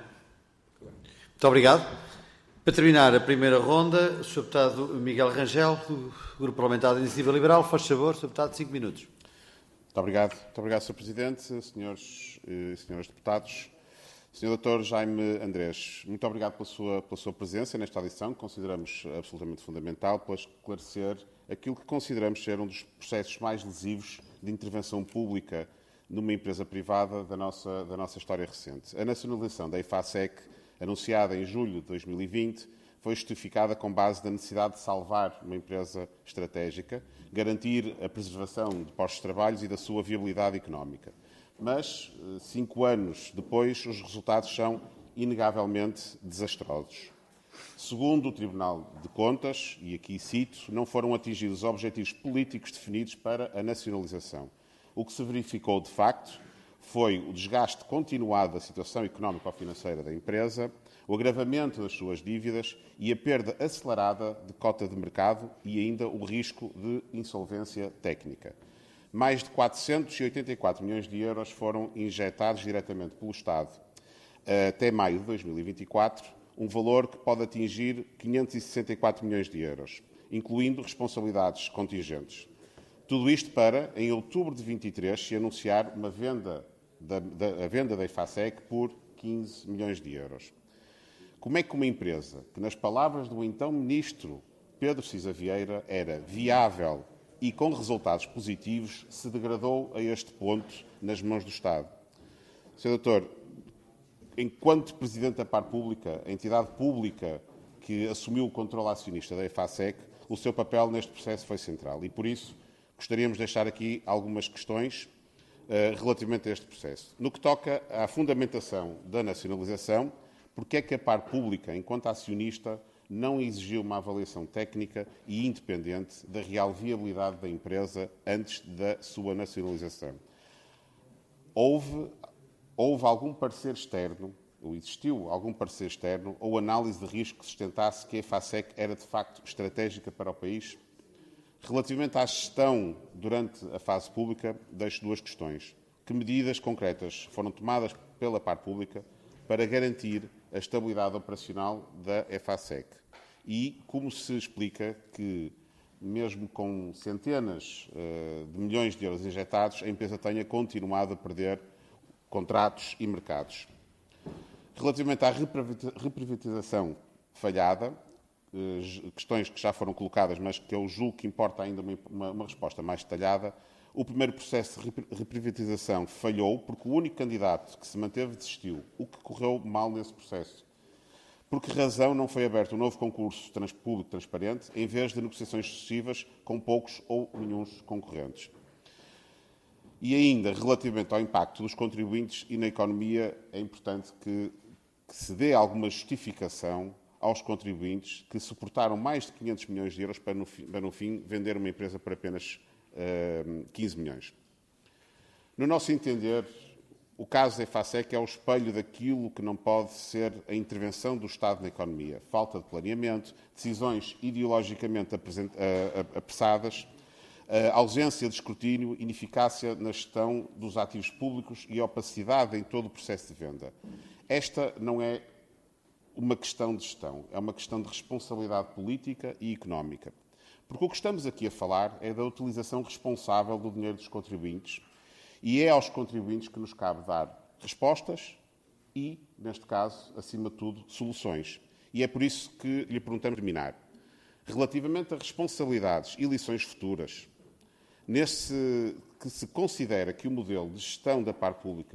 Muito obrigado. Para terminar a primeira ronda, o senhor Deputado Miguel Rangel, do Grupo Parlamentar da Iniciativa Liberal, faz favor, senhor Deputado, cinco minutos. Muito obrigado. Muito obrigado, senhor Presidente, senhores e senhores deputados. senhor doutor Jaime Andrés, muito obrigado pela sua, pela sua presença nesta audição, que consideramos absolutamente fundamental para esclarecer aquilo que consideramos ser um dos processos mais lesivos de intervenção pública numa empresa privada da nossa, da nossa história recente. A nacionalização da EFASEC, anunciada em julho de dois mil e vinte, foi justificada com base na necessidade de salvar uma empresa estratégica, garantir a preservação de postos de trabalho e da sua viabilidade económica. Mas, cinco anos depois, os resultados são inegavelmente desastrosos. Segundo o Tribunal de Contas, e aqui cito, não foram atingidos os objetivos políticos definidos para a nacionalização. O que se verificou, de facto, foi o desgaste continuado da situação económico-financeira da empresa, o agravamento das suas dívidas e a perda acelerada de cota de mercado e ainda o risco de insolvência técnica. Mais de quatrocentos e oitenta e quatro milhões de euros foram injetados diretamente pelo Estado até maio de dois mil e vinte e quatro, um valor que pode atingir quinhentos e sessenta e quatro milhões de euros, incluindo responsabilidades contingentes. Tudo isto para, em outubro de vinte e três, se anunciar uma venda da, da, a venda da EFASEC por quinze milhões de euros. Como é que uma empresa, que nas palavras do então Ministro Pedro Cisa Vieira era viável e com resultados positivos, se degradou a este ponto nas mãos do Estado? senhor doutor, enquanto Presidente da Par Pública, a entidade pública que assumiu o controle acionista da EFASEC, o seu papel neste processo foi central e, por isso, gostaríamos de deixar aqui algumas questões uh, relativamente a este processo. No que toca à fundamentação da nacionalização, porque é que a Par Pública, enquanto acionista, não exigiu uma avaliação técnica e independente da real viabilidade da empresa antes da sua nacionalização? Houve, houve algum parecer externo, ou existiu algum parecer externo, ou análise de risco que sustentasse que a EFASEC era de facto estratégica para o país? Relativamente à gestão durante a fase pública, deixo duas questões. Que medidas concretas foram tomadas pela Par Pública para garantir a estabilidade operacional da EFASEC? E como se explica que, mesmo com centenas uh, de milhões de euros injetados, a empresa tenha continuado a perder contratos e mercados? Relativamente à reprivatização falhada, questões que já foram colocadas, mas que eu julgo que importa ainda uma, uma, uma resposta mais detalhada. O primeiro processo de reprivatização falhou porque o único candidato que se manteve desistiu. O que correu mal nesse processo? Por que razão não foi aberto um novo concurso trans, público transparente em vez de negociações sucessivas com poucos ou nenhuns concorrentes? E ainda, relativamente ao impacto dos contribuintes e na economia, é importante que, que se dê alguma justificação aos contribuintes que suportaram mais de quinhentos milhões de euros para, no fim, para, no fim, vender uma empresa por apenas uh, quinze milhões. No nosso entender, o caso da EFASEC é o espelho daquilo que não pode ser a intervenção do Estado na economia. Falta de planeamento, decisões ideologicamente apressadas, uh, ausência de escrutínio, ineficácia na gestão dos ativos públicos e opacidade em todo o processo de venda. Esta não é uma questão de gestão, é uma questão de responsabilidade política e económica. Porque o que estamos aqui a falar é da utilização responsável do dinheiro dos contribuintes e é aos contribuintes que nos cabe dar respostas e, neste caso, acima de tudo, soluções. E é por isso que lhe perguntamos terminar. Relativamente a responsabilidades e lições futuras, nesse que se considera que o modelo de gestão da Par Pública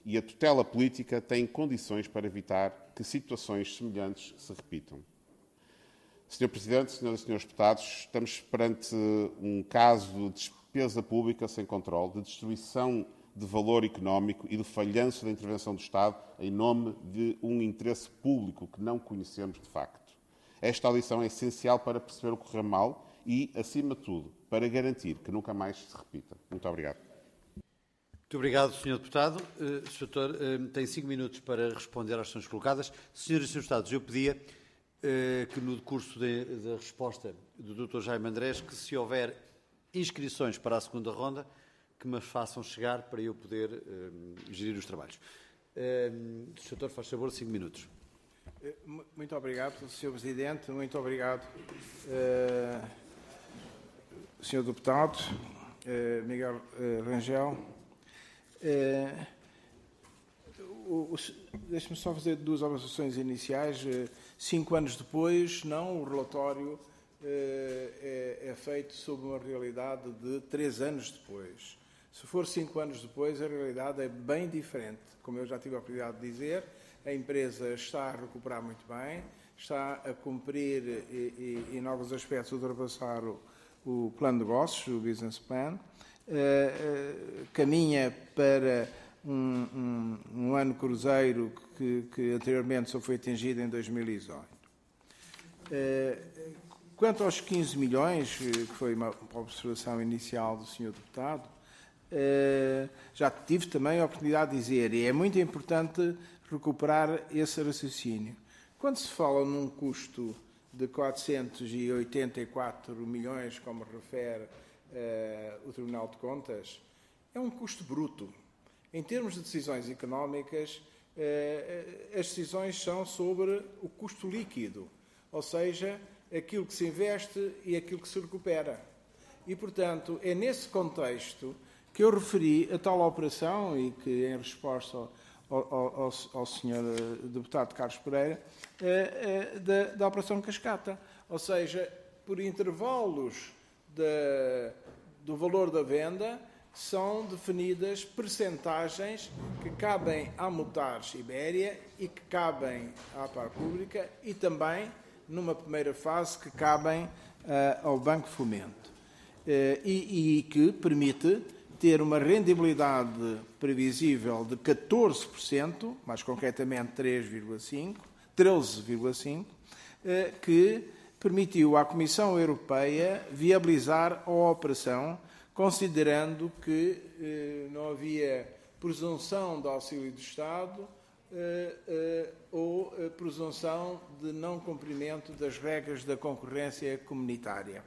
e a tutela política têm condições para evitar que situações semelhantes se repitam. senhor Presidente, senhoras e senhores deputados, estamos perante um caso de despesa pública sem controle, de destruição de valor económico e de falhanço da intervenção do Estado em nome de um interesse público que não conhecemos de facto. Esta audição é essencial para perceber o que correu mal e, acima de tudo, para garantir que nunca mais se repita. Muito obrigado. Muito obrigado, senhor Deputado. Uh, senhor Doutor, uh, tem cinco minutos para responder às questões colocadas. Senhoras e senhores Deputados, eu pedia uh, que no decurso de, da resposta do doutor Jaime Andrés, que se houver inscrições para a segunda ronda, que me façam chegar para eu poder uh, gerir os trabalhos. Uh, senhor Doutor, faz favor, cinco minutos. Muito obrigado, senhor Presidente. Muito obrigado, uh, senhor Deputado, uh, Miguel uh, Rangel. Uh, Deixe-me só fazer duas observações iniciais. Uh, cinco anos depois, não, o relatório uh, é, é feito sob uma realidade de três anos depois. Se for cinco anos depois, a realidade é bem diferente. Como eu já tive a oportunidade de dizer, a empresa está a recuperar muito bem, está a cumprir e, e em alguns aspectos, ultrapassar o, o plano de negócios, o business plan, uh, uh, caminha para um, um, um ano cruzeiro que, que anteriormente só foi atingido em dois mil e dezoito. Uh, quanto aos quinze milhões, que foi uma observação inicial do senhor Deputado, uh, já tive também a oportunidade de dizer, e é muito importante recuperar esse raciocínio. Quando se fala num custo de quatrocentos e oitenta e quatro milhões, como refere uh, o Tribunal de Contas, é um custo bruto. Em termos de decisões económicas, uh, as decisões são sobre o custo líquido, ou seja, aquilo que se investe e aquilo que se recupera. E, portanto, é nesse contexto que eu referi a tal operação e que, em resposta ao Ao, ao, ao senhor Deputado Carlos Pereira, eh, eh, da, da Operação Cascata. Ou seja, por intervalos de, do valor da venda, são definidas percentagens que cabem à Mutares Ibéria e que cabem à Par Pública e também, numa primeira fase, que cabem eh, ao Banco Fomento. Eh, e, e que permite ter uma rendibilidade previsível de catorze por cento, mais concretamente treze vírgula cinco por cento, que permitiu à Comissão Europeia viabilizar a operação, considerando que eh, não havia presunção de auxílio do Estado eh, eh, ou eh, presunção de não cumprimento das regras da concorrência comunitária.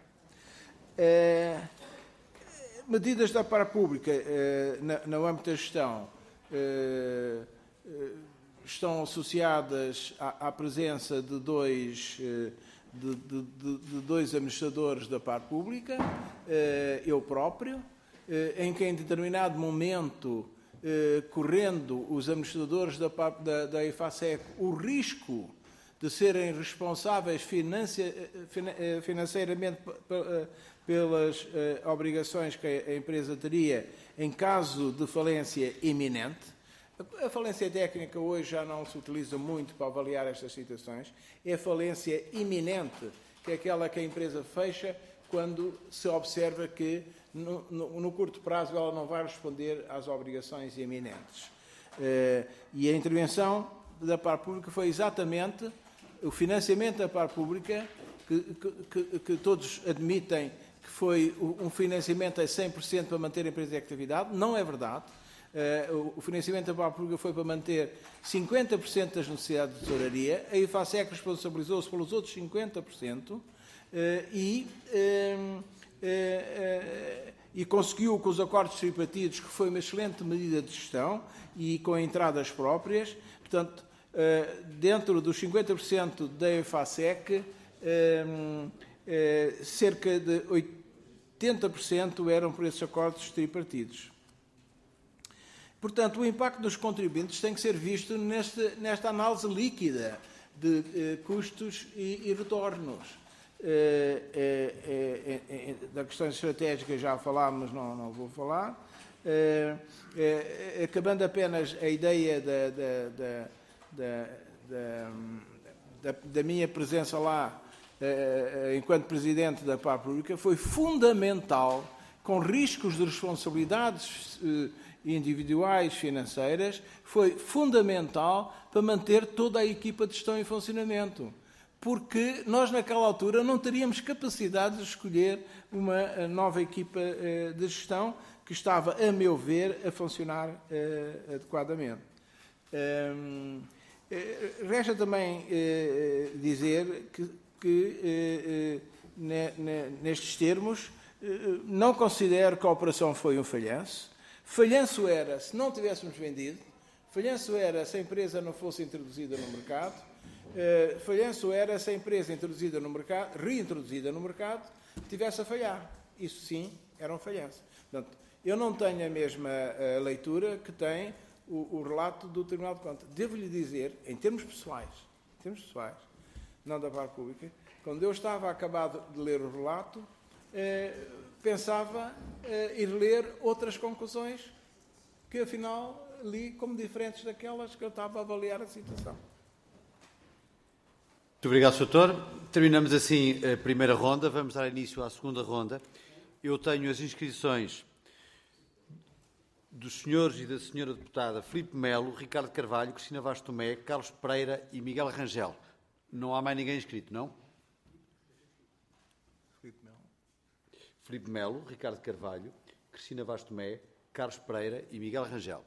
Eh, Medidas da Par Pública eh, na, no âmbito da gestão eh, eh, estão associadas à, à presença de dois, eh, de, de, de, de dois administradores da Par Pública, eh, eu próprio, eh, em que em determinado momento, eh, correndo os administradores da, da, da EFASEC o risco de serem responsáveis financeiramente pelas uh, obrigações que a empresa teria em caso de falência iminente. A falência técnica hoje já não se utiliza muito para avaliar estas situações. É a falência iminente, que é aquela que a empresa fecha quando se observa que no, no, no curto prazo ela não vai responder às obrigações iminentes. Uh, e a intervenção da Par Pública foi exatamente o financiamento da Par Pública, que, que, que todos admitem que foi um financiamento a cem por cento para manter a empresa em atividade. Não é verdade. Uh, o financiamento da Par Pública foi para manter cinquenta por cento das necessidades de tesouraria. A EFASEC responsabilizou-se pelos outros cinquenta por cento uh, e, uh, uh, uh, e conseguiu com os acordos tripartidos, que foi uma excelente medida de gestão e com entradas próprias. Portanto, uh, dentro dos cinquenta por cento da EFASEC, uh, uh, cerca de oitenta por cento eram por esses acordos tripartidos. Portanto, o impacto dos contribuintes tem que ser visto neste, nesta análise líquida de eh, custos e, e retornos. Eh, eh, eh, eh, da questões estratégicas já falámos, não, não vou falar. Uh, uh, acabando apenas a ideia da, da, da, da, da, da, da minha presença lá uh, enquanto Presidente da P A R Pública, foi fundamental, com riscos de responsabilidades uh, individuais, financeiras, foi fundamental para manter toda a equipa de gestão em funcionamento. Porque nós, naquela altura, não teríamos capacidade de escolher uma nova equipa uh, de gestão que estava, a meu ver, a funcionar uh, adequadamente. Um, uh, resta também uh, dizer que, que uh, uh, ne, ne, nestes termos, uh, não considero que a operação foi um falhanço. Falhanço era se não tivéssemos vendido, falhanço era se a empresa não fosse introduzida no mercado, uh, falhanço era se a empresa introduzida no mercado, reintroduzida no mercado, tivesse a falhar. Isso sim era um falhanço. Portanto, eu não tenho a mesma uh, leitura que tem o, o relato do Tribunal de Contas. Devo-lhe dizer, em termos pessoais, em termos pessoais, não da P A R Pública, quando eu estava acabado de ler o relato, uh, pensava uh, ir ler outras conclusões que, afinal, li como diferentes daquelas que eu estava a avaliar a situação. Muito obrigado, senhor Doutor. Terminamos assim a primeira ronda. Vamos dar início à segunda ronda. Eu tenho as inscrições dos senhores e da senhora deputada Filipe Melo, Ricardo Carvalho, Cristina Vaz Tomé, Carlos Pereira e Miguel Rangel. Não há mais ninguém inscrito, não? Filipe Melo. Filipe Melo, Ricardo Carvalho, Cristina Vaz Tomé, Carlos Pereira e Miguel Rangel.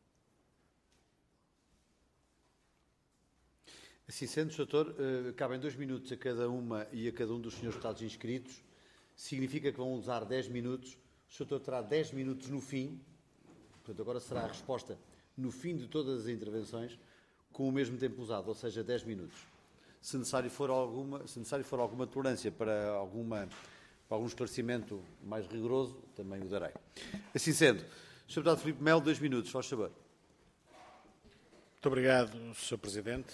Assim sendo, senhor Doutor, uh, cabem dois minutos a cada uma e a cada um dos senhores deputados inscritos. Significa que vão usar dez minutos. O senhor Doutor terá dez minutos no fim. Portanto, agora será a resposta no fim de todas as intervenções, com o mesmo tempo usado, ou seja, dez minutos. Se necessário for alguma, se necessário for alguma tolerância para, alguma, para algum esclarecimento mais rigoroso, também o darei. Assim sendo, senhor Deputado Filipe Melo, dois minutos, faz favor. Muito obrigado, senhor Presidente.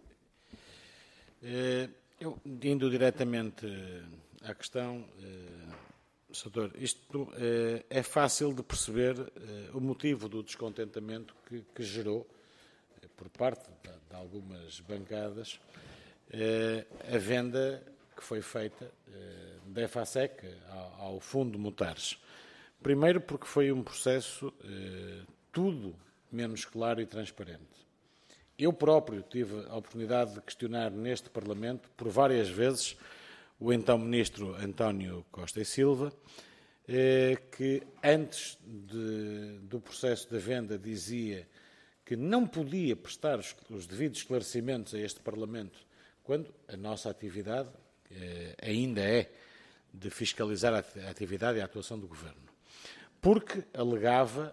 Eu, indo diretamente à questão, senhor Doutor, isto é fácil de perceber o motivo do descontentamento que, que gerou, por parte de, de algumas bancadas, a venda que foi feita da EFASEC ao, ao Fundo Mutares. Primeiro porque foi um processo tudo menos claro e transparente. Eu próprio tive a oportunidade de questionar neste Parlamento, por várias vezes, o então Ministro António Costa e Silva, que antes de, do processo da venda dizia que não podia prestar os, os devidos esclarecimentos a este Parlamento, quando a nossa atividade ainda é de fiscalizar a atividade e a atuação do Governo. Porque alegava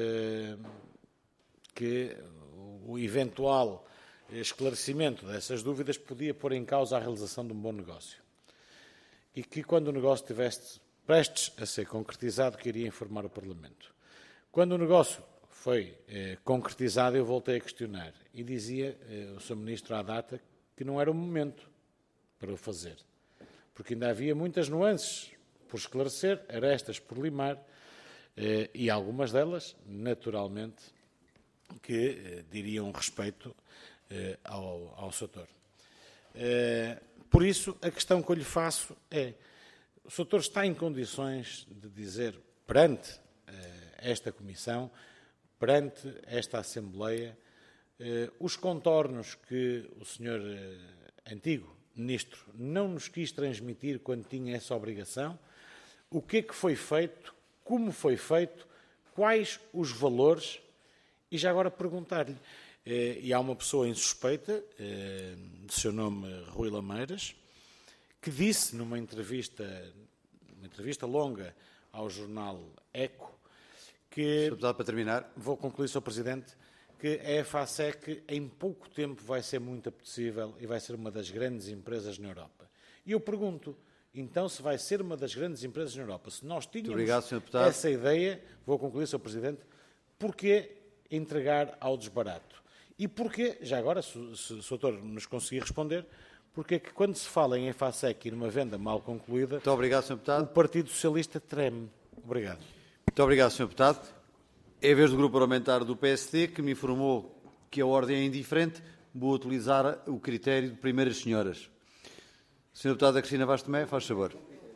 que o eventual esclarecimento dessas dúvidas podia pôr em causa a realização de um bom negócio. E que, quando o negócio estivesse prestes a ser concretizado, que iria informar o Parlamento. Quando o negócio foi eh, concretizado, eu voltei a questionar. E dizia eh, o senhor Ministro à data que não era o momento para o fazer. Porque ainda havia muitas nuances por esclarecer, arestas por limar, eh, e algumas delas, naturalmente, que eh, diriam respeito eh, ao, ao setor. Eh, por isso, a questão que eu lhe faço é: o setor está em condições de dizer perante eh, esta Comissão, perante esta Assembleia, eh, os contornos que o senhor eh, antigo Ministro não nos quis transmitir quando tinha essa obrigação, o que é que foi feito, como foi feito, quais os valores. E já agora perguntar-lhe, eh, e há uma pessoa insuspeita, eh, de seu nome Rui Lameiras, que disse numa entrevista, uma entrevista longa ao jornal Eco, que... Deputado, para terminar. Vou concluir, senhor Presidente, que a EFASEC em pouco tempo vai ser muito apetecível e vai ser uma das grandes empresas na Europa. E eu pergunto, então, se vai ser uma das grandes empresas na Europa, se nós tínhamos obrigado, senhor Deputado. Essa ideia, vou concluir, senhor Presidente, porquê entregar ao desbarato? E porquê, já agora, se, se o doutor nos conseguir responder, porque é que quando se fala em EFASEC e numa venda mal concluída, muito obrigado, senhor Deputado. O Partido Socialista treme. Obrigado. Muito obrigado, senhor Deputado. É a vez do Grupo Parlamentar do P S D, que me informou que a ordem é indiferente. Vou utilizar o critério de primeiras senhoras. senhora Deputada Cristina Vaz Tomé, faz favor.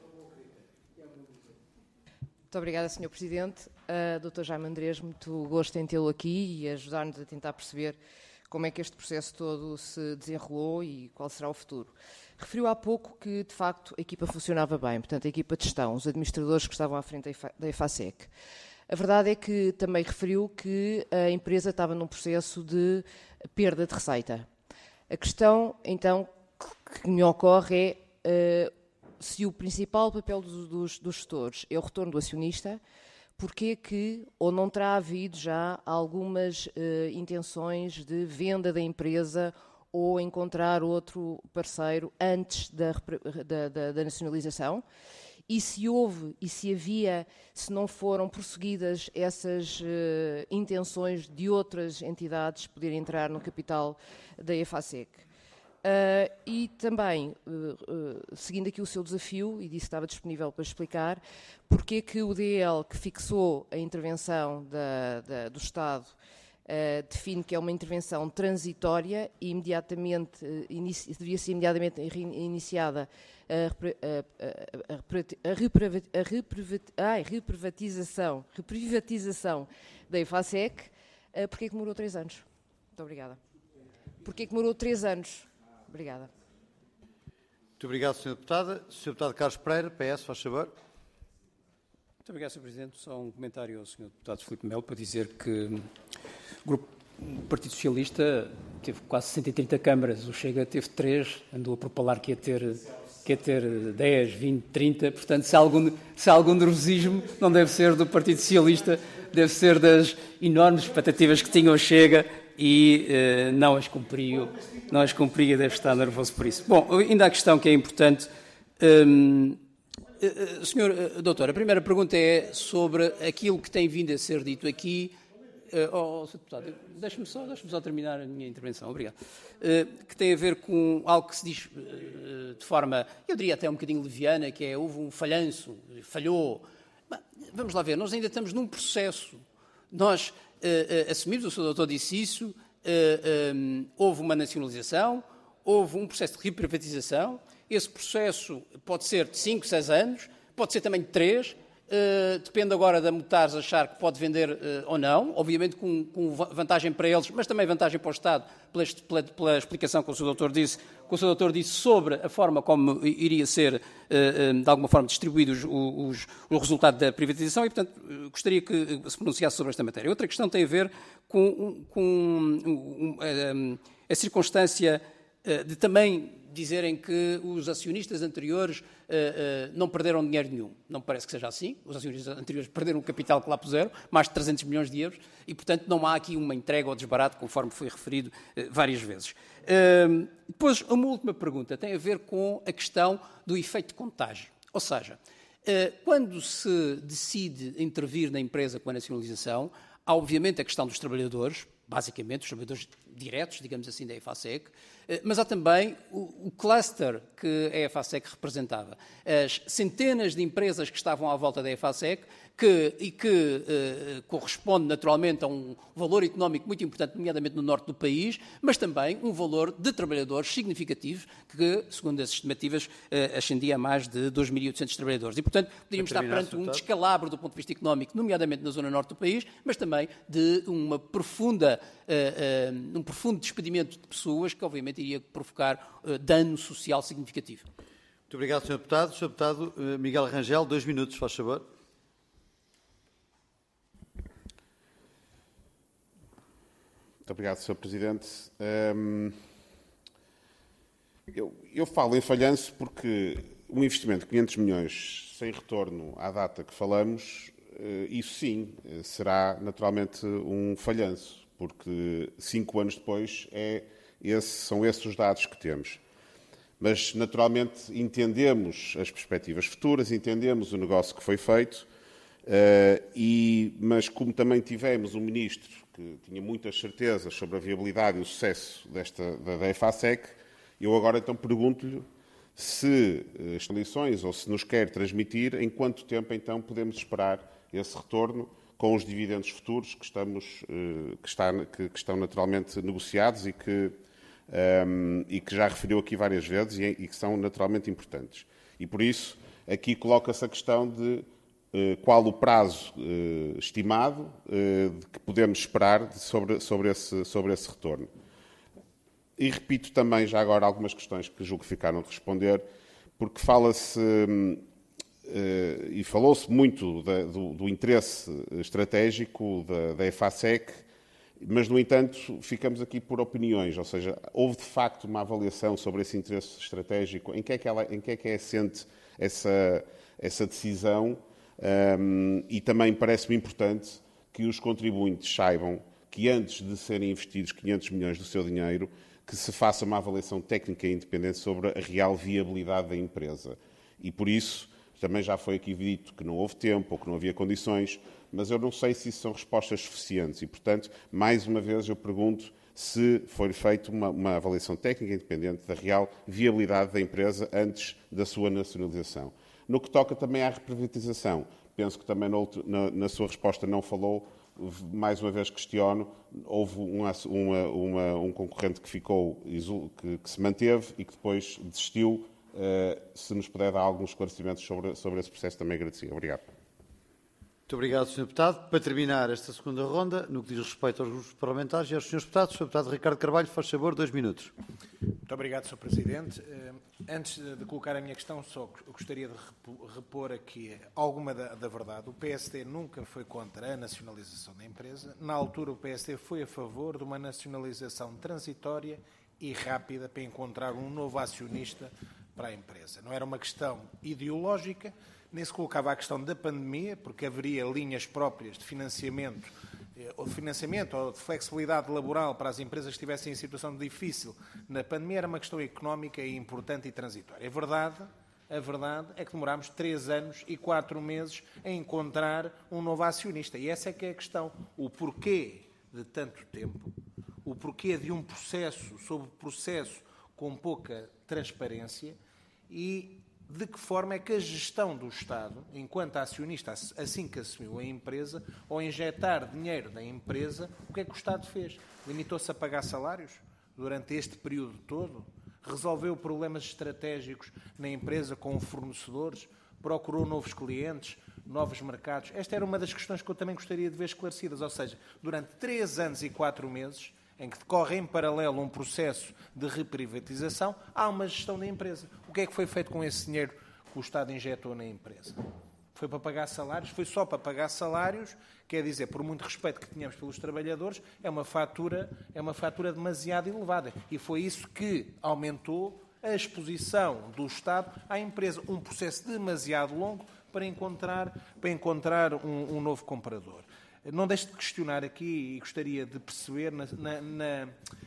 Muito obrigada, senhor Presidente. Uh, doutor Jaime Andrés, muito gosto em tê-lo aqui e ajudar-nos a tentar perceber como é que este processo todo se desenrolou e qual será o futuro. Referiu há pouco que, de facto, a equipa funcionava bem, portanto, a equipa de gestão, os administradores que estavam à frente da EFASEC. A verdade é que também referiu que a empresa estava num processo de perda de receita. A questão, então, que me ocorre é uh, se o principal papel dos, dos, dos gestores é o retorno do acionista, porque que, ou não terá havido já algumas uh, intenções de venda da empresa ou encontrar outro parceiro antes da, da, da, da nacionalização? E se houve, e se havia, se não foram prosseguidas essas uh, intenções de outras entidades poderem entrar no capital da EFASEC? Uh, e também, uh, uh, seguindo aqui o seu desafio, e disse que estava disponível para explicar, porque é que o D L que fixou a intervenção da, da, do Estado uh, define que é uma intervenção transitória e imediatamente, uh, inici, devia ser imediatamente iniciada a, a, a, a, a, a reprivatização, reprivatização da EFASEC, uh, porque é que demorou três anos? Muito obrigada. Porque é que demorou três anos? Obrigada. Muito obrigado, senhora Deputada. senhor Deputado Carlos Pereira, P S, faz favor. Muito obrigado, senhor Presidente. Só um comentário ao senhor Deputado Filipe Melo para dizer que o Grupo o Partido Socialista teve quase cento e trinta câmaras, o Chega teve três, andou a propalar que ia ter, que ia ter dez, vinte, trinta, portanto, se há, algum, se há algum nervosismo, não deve ser do Partido Socialista, deve ser das enormes expectativas que tinha o Chega e uh, não as cumpriu, não as cumpriu e deve estar nervoso por isso. Bom, ainda há questão que é importante. Um, uh, senhor uh, Doutor, a primeira pergunta é sobre aquilo que tem vindo a ser dito aqui. Uh, oh, senhor Deputado, deixe-me só, deixe-me só terminar a minha intervenção, obrigado. Uh, que tem a ver com algo que se diz uh, de forma, eu diria até um bocadinho leviana, que é houve um falhanço, falhou. Mas, vamos lá ver, nós ainda estamos num processo. Nós Uh, uh, assumimos, o senhor Doutor disse isso, uh, um, houve uma nacionalização, houve um processo de reprivatização, esse processo pode ser de cinco, seis anos, pode ser também de três, uh, depende agora da Mutares achar que pode vender uh, ou não, obviamente com, com vantagem para eles, mas também vantagem para o Estado, pela, pela, pela explicação que o senhor Doutor disse, que o senhor Doutor disse sobre a forma como iria ser, uh, uh, de alguma forma, distribuídos os, os, o resultado da privatização e, portanto, uh, gostaria que se pronunciasse sobre esta matéria. Outra questão tem a ver com, com um, um, um, a circunstância uh, de também dizerem que os acionistas anteriores uh, uh, não perderam dinheiro nenhum. Não parece que seja assim. Os acionistas anteriores perderam o capital que lá puseram, mais de trezentos milhões de euros, e, portanto, não há aqui uma entrega ou desbarato, conforme foi referido uh, várias vezes. Uh, depois, uma última pergunta tem a ver com a questão do efeito de contágio. Ou seja, uh, quando se decide intervir na empresa com a nacionalização, há, obviamente, a questão dos trabalhadores, basicamente, os trabalhadores diretos, digamos assim, da EFASEC, mas há também o, o cluster que a EFASEC representava. As centenas de empresas que estavam à volta da EFASEC que, e que eh, corresponde naturalmente a um valor económico muito importante, nomeadamente no norte do país, mas também um valor de trabalhadores significativo que, segundo as estimativas, eh, ascendia a mais de dois mil e oitocentos trabalhadores. E, portanto, poderíamos estar perante um descalabro do ponto de vista económico, nomeadamente na zona norte do país, mas também de uma profunda, uh, uh, um profundo despedimento de pessoas que, obviamente, iria provocar uh, dano social significativo. Muito obrigado, senhor Deputado. senhor Deputado uh, Miguel Rangel, dois minutos, faz favor. Muito obrigado, senhor Presidente. Um, eu, eu falo em falhanço porque um investimento de quinhentos milhões sem retorno à data que falamos, isso sim, será naturalmente um falhanço, porque cinco anos depois é esse, são esses os dados que temos. Mas, naturalmente, entendemos as perspectivas futuras, entendemos o negócio que foi feito, e, mas como também tivemos um Ministro que tinha muitas certezas sobre a viabilidade e o sucesso desta, da, da EFASEC, eu agora então pergunto-lhe se as condições ou se nos quer transmitir em quanto tempo então podemos esperar esse retorno, com os dividendos futuros que, estamos, que, está, que, que estão naturalmente negociados e que, um, e que já referiu aqui várias vezes e, e que são naturalmente importantes. E por isso, aqui coloca-se a questão de uh, qual o prazo uh, estimado uh, de que podemos esperar de, sobre, sobre, esse, sobre esse retorno. E repito também já agora algumas questões que julgo que ficaram de responder, porque fala-se... Um, Uh, e falou-se muito da, do, do interesse estratégico da, da EFASEC, mas, no entanto, ficamos aqui por opiniões, ou seja, houve de facto uma avaliação sobre esse interesse estratégico, em que é que, ela, em que, é, que é assente essa, essa decisão, um, e também parece-me importante que os contribuintes saibam que, antes de serem investidos quinhentos milhões do seu dinheiro, que se faça uma avaliação técnica e independente sobre a real viabilidade da empresa. E, por isso, também já foi aqui dito que não houve tempo ou que não havia condições, mas eu não sei se isso são respostas suficientes e, portanto, mais uma vez eu pergunto se foi feita uma, uma avaliação técnica independente da real viabilidade da empresa antes da sua nacionalização. No que toca também à reprivatização, penso que também no, na, na sua resposta não falou, mais uma vez questiono, houve uma, uma, uma, um concorrente que ficou, que, que se manteve e que depois desistiu. Uh, se nos puder dar alguns esclarecimentos sobre, sobre esse processo, também agradecia. Obrigado. Muito obrigado, senhor Deputado. Para terminar esta segunda ronda, no que diz respeito aos grupos parlamentares e aos senhores Deputados, senhor Deputado Ricardo Carvalho, faz favor, dois minutos. Muito obrigado, senhor Presidente. Uh, antes de colocar a minha questão, só gostaria de repor aqui alguma da, da verdade. O P S D nunca foi contra a nacionalização da empresa. Na altura, o P S D foi a favor de uma nacionalização transitória e rápida para encontrar um novo acionista para a empresa. Não era uma questão ideológica, nem se colocava a questão da pandemia, porque haveria linhas próprias de financiamento, ou de financiamento ou de flexibilidade laboral para as empresas que estivessem em situação difícil na pandemia. Era uma questão económica e importante e transitória. A verdade, a verdade é que demorámos três anos e quatro meses a encontrar um novo acionista. E essa é que é a questão. O porquê de tanto tempo, o porquê de um processo sobre processo com pouca transparência, e de que forma é que a gestão do Estado, enquanto acionista, assim que assumiu a empresa, ao injetar dinheiro da empresa, o que é que o Estado fez? Limitou-se a pagar salários durante este período todo? Resolveu problemas estratégicos na empresa com fornecedores? Procurou novos clientes, novos mercados? Esta era uma das questões que eu também gostaria de ver esclarecidas. Ou seja, durante três anos e quatro meses, em que decorre em paralelo um processo de reprivatização, há uma gestão da empresa. O que é que foi feito com esse dinheiro que o Estado injetou na empresa? Foi para pagar salários? Foi só para pagar salários? Quer dizer, por muito respeito que tínhamos pelos trabalhadores, é uma fatura, é uma fatura demasiado elevada. E foi isso que aumentou a exposição do Estado à empresa. Um processo demasiado longo para encontrar, para encontrar um, um novo comprador. Não deixo de questionar aqui, e gostaria de perceber, na, na, na,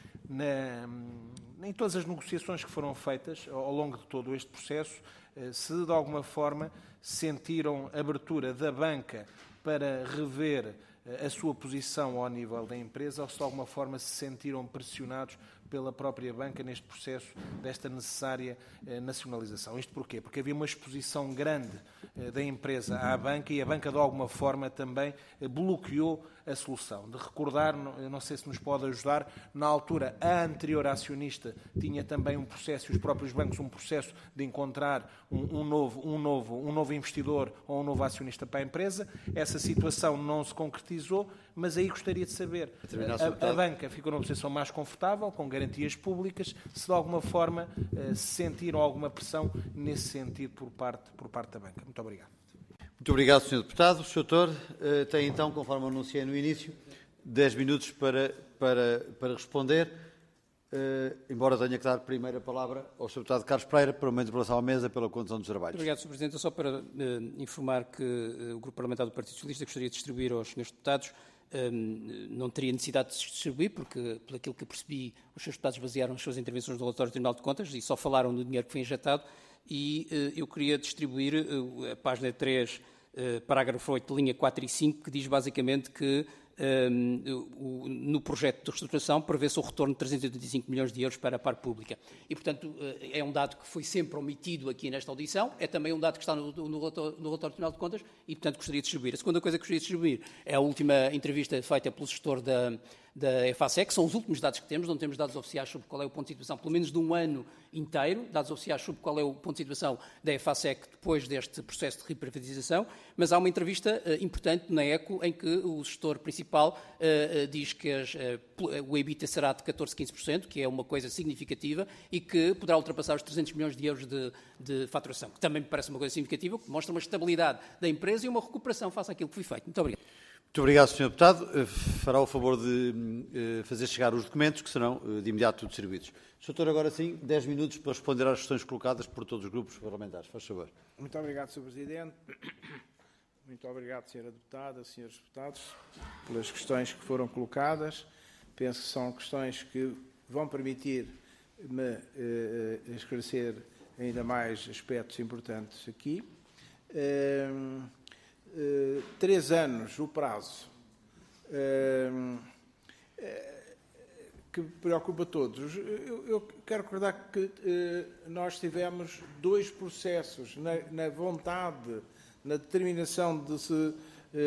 na, em todas as negociações que foram feitas ao longo de todo este processo, se de alguma forma sentiram abertura da banca para rever a sua posição ao nível da empresa, ou se de alguma forma se sentiram pressionados pela própria banca neste processo desta necessária eh, nacionalização. Isto porquê? Porque havia uma exposição grande eh, da empresa à banca e a banca de alguma forma também eh, bloqueou a solução. De recordar, não, eu não sei se nos pode ajudar, na altura a anterior acionista tinha também um processo, e os próprios bancos um processo de encontrar um, um, novo, um, novo, um novo investidor ou um novo acionista para a empresa. Essa situação não se concretizou, mas aí gostaria de saber, a, a banca ficou numa posição mais confortável, com garantias públicas, se de alguma forma se sentiram alguma pressão nesse sentido por parte, por parte da banca. Muito obrigado. Muito obrigado, senhor Deputado. O senhor Doutor tem então, conforme anunciei no início, dez minutos para, para, para responder, uh, embora tenha que dar primeiro a palavra ao senhor Deputado Carlos Pereira para uma interpelação à mesa pela condução dos trabalhos. Muito obrigado, senhor Presidente. Só para uh, informar que uh, o Grupo Parlamentar do Partido Socialista gostaria de distribuir aos senhores deputados. Um, não teria necessidade de se distribuir, porque, pelo aquilo que percebi, os seus deputados basearam as suas intervenções no relatório do Tribunal de Contas e só falaram do dinheiro que foi injetado, e uh, eu queria distribuir uh, a página três, uh, parágrafo oito, linha quatro e cinco, que diz basicamente que no projeto de reestruturação prevê-se o retorno de trezentos e oitenta e cinco milhões de euros para a parte pública. E, portanto, é um dado que foi sempre omitido aqui nesta audição, é também um dado que está no, no, relatório, no relatório Tribunal de Contas e, portanto, gostaria de distribuir. A segunda coisa que gostaria de distribuir é a última entrevista feita pelo gestor da, da EFASEC, são os últimos dados que temos, não temos dados oficiais sobre qual é o ponto de situação, pelo menos de um ano inteiro, dados oficiais sobre qual é o ponto de situação da EFASEC depois deste processo de reprivatização, mas há uma entrevista uh, importante na ECO em que o gestor principal uh, uh, diz que as, uh, o EBITDA será de catorze a quinze por cento, que é uma coisa significativa e que poderá ultrapassar os trezentos milhões de euros de, de faturação, que também me parece uma coisa significativa, que mostra uma estabilidade da empresa e uma recuperação face àquilo que foi feito. Muito obrigado. Muito obrigado, senhor Deputado. Fará o favor de fazer chegar os documentos, que serão de imediato distribuídos. senhor Doutor, agora sim, dez minutos para responder às questões colocadas por todos os grupos parlamentares. Faz favor. Muito obrigado, senhor Presidente. Muito obrigado, senhora Deputada, senhores Deputados, pelas questões que foram colocadas. Penso que são questões que vão permitir-me eh, esclarecer ainda mais aspectos importantes aqui. Eh, Uh, três anos, o prazo, uh, uh, que preocupa todos. Eu, eu quero recordar que uh, nós tivemos dois processos na, na vontade, na determinação de se uh,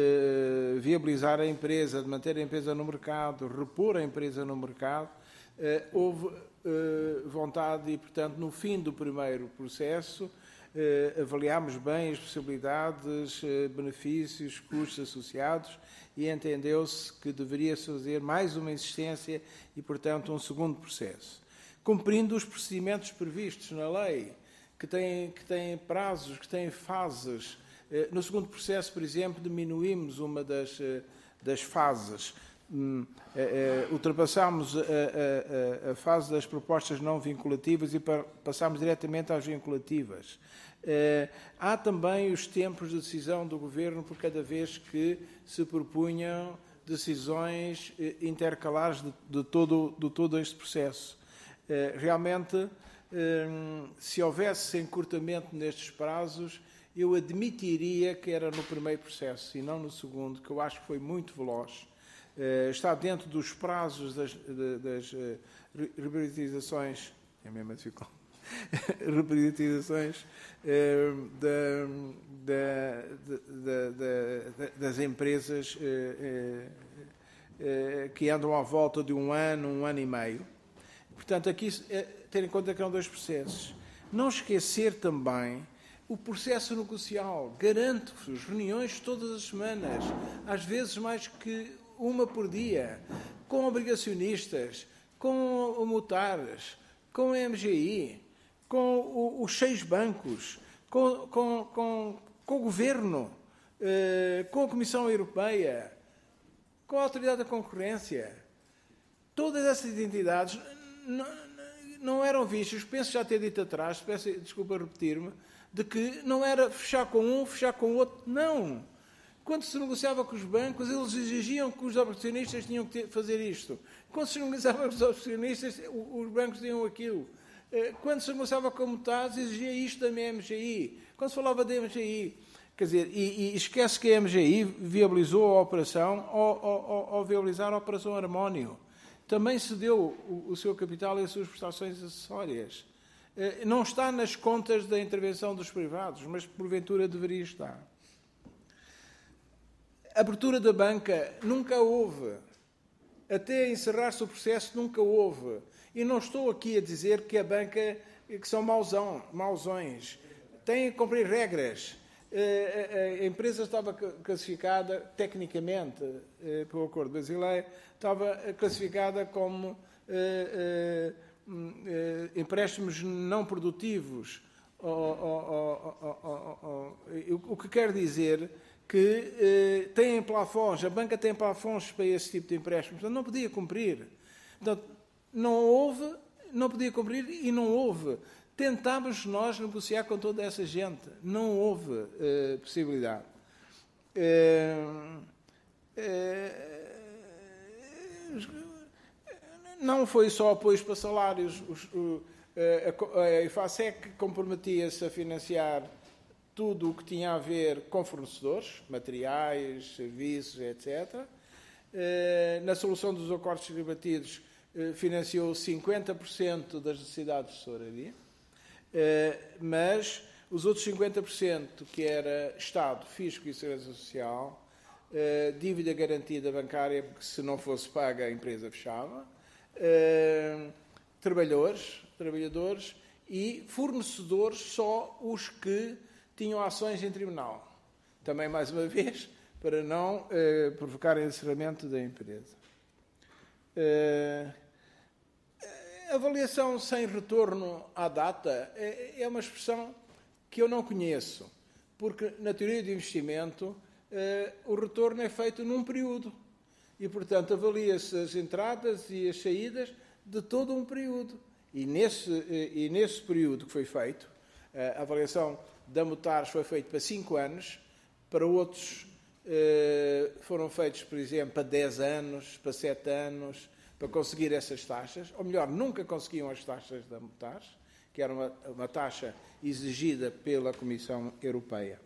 viabilizar a empresa, de manter a empresa no mercado, repor a empresa no mercado. Uh, houve uh, vontade e, portanto, no fim do primeiro processo, Uh, avaliámos bem as possibilidades, uh, benefícios, custos associados e entendeu-se que deveria-se fazer mais uma insistência e, portanto, um segundo processo. Cumprindo os procedimentos previstos na lei, que têm, que têm prazos, que têm fases. Uh, no segundo processo, por exemplo, diminuímos uma das, uh, das fases. Um, uh, uh, ultrapassámos a, a, a, a fase das propostas não vinculativas e para, passámos diretamente às vinculativas. Uh, há também os tempos de decisão do Governo por cada vez que se propunham decisões uh, intercalares de, de, todo, de todo este processo. Uh, realmente, uh, se houvesse encurtamento nestes prazos, eu admitiria que era no primeiro processo e não no segundo, que eu acho que foi muito veloz. Uh, está dentro dos prazos das, de, das uh, reprivatizações, é mesmo assim, reprivatizações uh, da, da, da, da, das empresas uh, uh, uh, que andam à volta de um ano, um ano e meio. Portanto, aqui uh, ter em conta que são dois processos. Não esquecer também o processo negocial. Garanto-vos reuniões todas as semanas, às vezes mais que uma por dia, com obrigacionistas, com mutares, com a M G I, com o, os seis bancos, com, com, com, com o Governo, eh, com a Comissão Europeia, com a Autoridade da Concorrência. Todas essas entidades não, não eram vistas, penso já ter dito atrás, peço desculpa repetir-me, de que não era fechar com um, fechar com o outro. Não. Quando se negociava com os bancos, eles exigiam que os obrigacionistas tinham que ter, fazer isto. Quando se negociava com os obrigacionistas, os bancos tinham aquilo. Quando se negociava com mutados, exigia isto da M G I. Quando se falava da M G I, quer dizer, e, e esquece que a M G I viabilizou a operação ao, ao, ao viabilizar a operação Harmónio. Também cedeu o, o seu capital e as suas prestações acessórias. Não está nas contas da intervenção dos privados, mas porventura deveria estar. A abertura da banca nunca houve. Até encerrar-se o processo nunca houve. E não estou aqui a dizer que a banca, que são mauzão, mauzões. Tem que cumprir regras. A empresa estava classificada, tecnicamente, pelo Acordo Brasileiro, estava classificada como empréstimos não produtivos. O que quer dizer que eh, têm plafons, a banca tem plafons para esse tipo de empréstimos, portanto, não podia cumprir. Portanto, não houve, não podia cumprir e não houve. Tentámos nós negociar com toda essa gente, não houve eh, possibilidade. Eh, eh, não foi só apoios para salários. Os, o, a, a EFASEC comprometia-se a financiar tudo o que tinha a ver com fornecedores, materiais, serviços, etcétera. Na solução dos acordos debatidos, financiou cinquenta por cento das necessidades de tesouraria, mas os outros cinquenta por cento, que era Estado, Fisco e Segurança Social, dívida garantida bancária, porque se não fosse paga a empresa fechava, trabalhadores, trabalhadores e fornecedores, só os que tinham ações em tribunal. Também, mais uma vez, para não eh, provocar encerramento da empresa. Eh, avaliação sem retorno à data é, é uma expressão que eu não conheço, porque na teoria de investimento eh, o retorno é feito num período e, portanto, avalia-se as entradas e as saídas de todo um período. E nesse, e nesse período que foi feito, a avaliação da Mutares foi feita para cinco anos, para outros foram feitos, por exemplo, para dez anos, para sete anos, para conseguir essas taxas, ou melhor, nunca conseguiam as taxas da Mutares, que era uma, uma taxa exigida pela Comissão Europeia.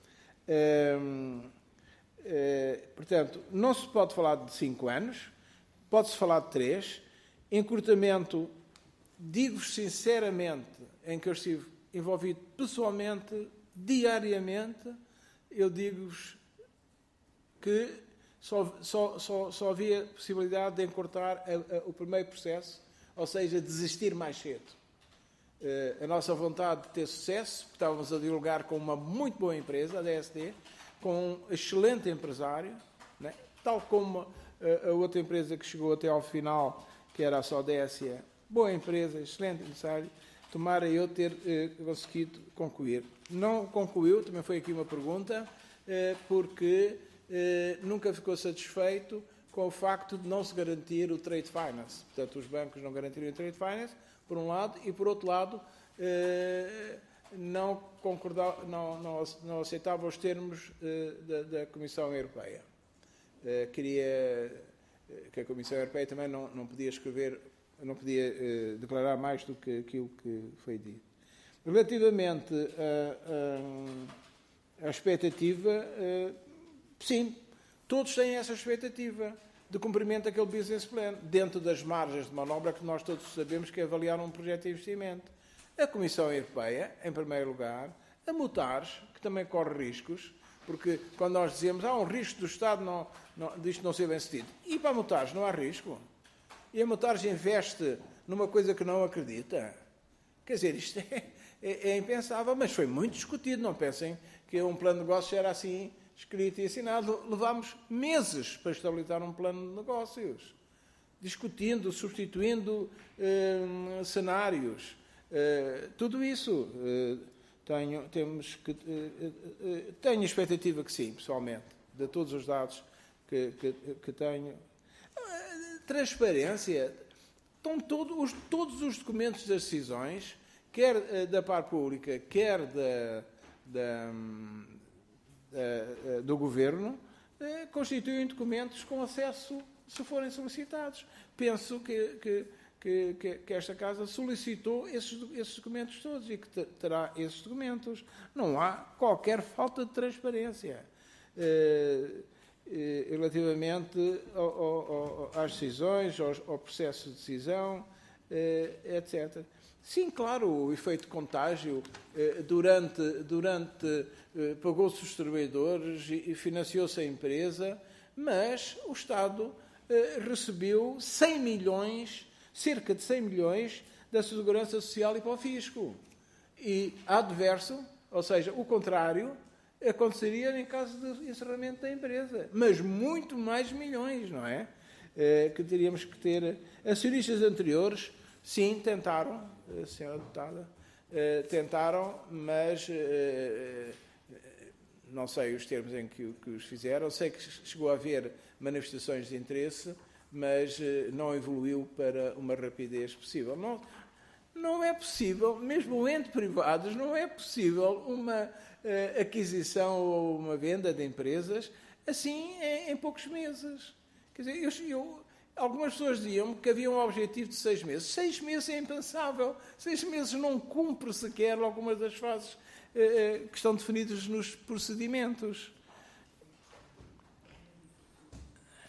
Hum, hum, portanto, não se pode falar de cinco anos, pode-se falar de três. Encurtamento, digo-vos sinceramente, em que eu estive envolvido pessoalmente, diariamente, eu digo-vos que só, só, só, só havia possibilidade de encurtar a, a, o primeiro processo, ou seja, desistir mais cedo. Uh, a nossa vontade de ter sucesso, porque estávamos a dialogar com uma muito boa empresa, a D S D, com um excelente empresário, né? Tal como a, a outra empresa que chegou até ao final, que era a Sodécia, boa empresa, excelente empresário, tomara eu ter uh, conseguido concluir. Não concluiu, também foi aqui uma pergunta, uh, porque uh, nunca ficou satisfeito com o facto de não se garantir o trade finance. Portanto, os bancos não garantiram o trade finance, por um lado, e por outro lado, uh, não, concordava, não, não, não aceitava os termos uh, da, da Comissão Europeia. Uh, queria que a Comissão Europeia também não, não podia escrever, não podia uh, declarar mais do que aquilo que foi dito. Relativamente à expectativa, uh, sim, todos têm essa expectativa de cumprimento daquele business plan, dentro das margens de manobra que nós todos sabemos que é avaliar um projeto de investimento. A Comissão Europeia, em primeiro lugar, a Mutares, que também corre riscos, porque quando nós dizemos há um risco do Estado não, não, disto não ser bem sucedido, e para a Mutares não há risco. E a Mutares investe numa coisa que não acredita. Quer dizer, isto é, é, é impensável, mas foi muito discutido. Não pensem que um plano de negócios era assim escrito e assinado. Levámos meses para estabilizar um plano de negócios, discutindo, substituindo eh, cenários. Eh, tudo isso eh, tenho, temos que, eh, eh, tenho expectativa que sim, pessoalmente, de todos os dados que, que, que tenho. Transparência. Estão todo, os, todos os documentos das decisões, quer uh, da parte pública, quer da, da, da, do Governo, uh, constituem documentos com acesso, se forem solicitados. Penso que, que, que, que esta Casa solicitou esses, esses documentos todos e que terá esses documentos. Não há qualquer falta de transparência. Uh, relativamente ao, ao, às decisões, ao, ao processo de decisão, eh, etcétera. Sim, claro, o efeito de contágio eh, durante, durante eh, pagou-se os trabalhadores e, e financiou-se a empresa, mas o Estado eh, recebeu cem milhões, cerca de cem milhões da Segurança Social e para o Fisco. E adverso, ou seja, o contrário, aconteceria em caso de encerramento da empresa. Mas muito mais milhões, não é? Eh, que teríamos que ter. Acionistas anteriores, sim, tentaram, a senhora deputada, eh, tentaram, mas eh, não sei os termos em que, que os fizeram. Sei que chegou a haver manifestações de interesse, mas eh, não evoluiu para uma rapidez possível. Não, não é possível, mesmo entre privados, não é possível uma Uh, aquisição ou uma venda de empresas, assim, em, em poucos meses. Quer dizer, eu, eu, algumas pessoas diziam que havia um objetivo de seis meses. Seis meses é impensável. Seis meses não cumpre sequer algumas das fases uh, que estão definidas nos procedimentos.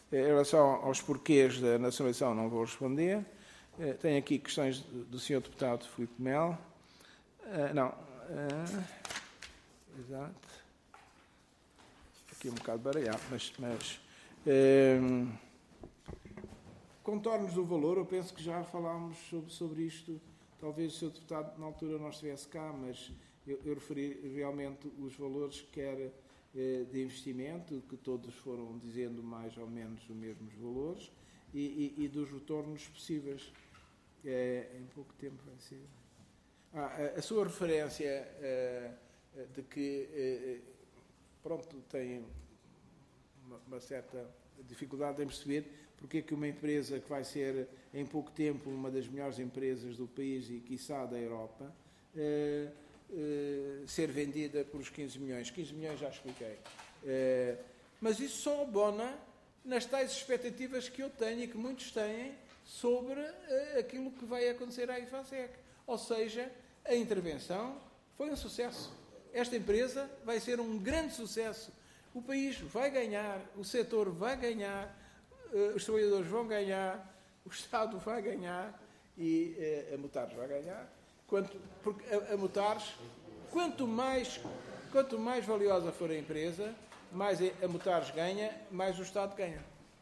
Em relação aos porquês da nacionalização, não vou responder. Tenho aqui questões do senhor deputado Filipe Melo. Uh, não. Uh, exato. Aqui um bocado baralhado, mas... mas uh, contornos do valor, eu penso que já falámos sobre, sobre isto. Talvez o senhor deputado, na altura, não estivesse cá, mas eu, eu referi realmente os valores, quer eh, de investimento, que todos foram dizendo mais ou menos os mesmos valores, e, e, e dos retornos possíveis. É, em pouco tempo vai ser. Ah, a, a sua referência eh, de que, eh, pronto, tem uma, uma certa dificuldade em perceber porque é que uma empresa que vai ser, em pouco tempo, uma das melhores empresas do país e, quiçá, da Europa, eh, eh, ser vendida por os quinze milhões. quinze milhões já expliquei. Eh, mas isso só abona nas tais expectativas que eu tenho e que muitos têm sobre uh, aquilo que vai acontecer à IFASEC. Ou seja, a intervenção foi um sucesso. Esta empresa vai ser um grande sucesso. O país vai ganhar, o setor vai ganhar, uh, os trabalhadores vão ganhar, o Estado vai ganhar e uh, a Mutares vai ganhar. Quanto, porque a, a Mutares, quanto mais, quanto mais valiosa for a empresa, mais a Mutares ganha, mais o Estado ganha.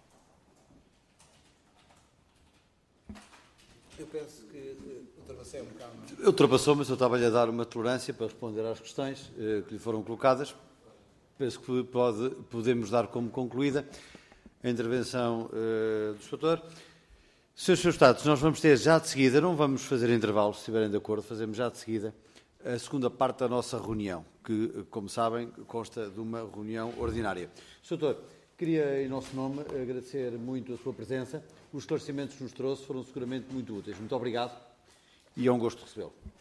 Eu penso que uh, ultrapassei um bocado. Ultrapassou, mas eu estava-lhe a dar uma tolerância para responder às questões uh, que lhe foram colocadas. Penso que pode, podemos dar como concluída a intervenção uh, do doutor. Senhores Deputados, nós vamos ter já de seguida, não vamos fazer intervalo, se estiverem de acordo, fazemos já de seguida a segunda parte da nossa reunião, que, como sabem, consta de uma reunião ordinária. senhor Doutor, queria, em nosso nome, agradecer muito a sua presença. Os esclarecimentos que nos trouxe foram seguramente muito úteis. Muito obrigado e é um gosto recebê-lo.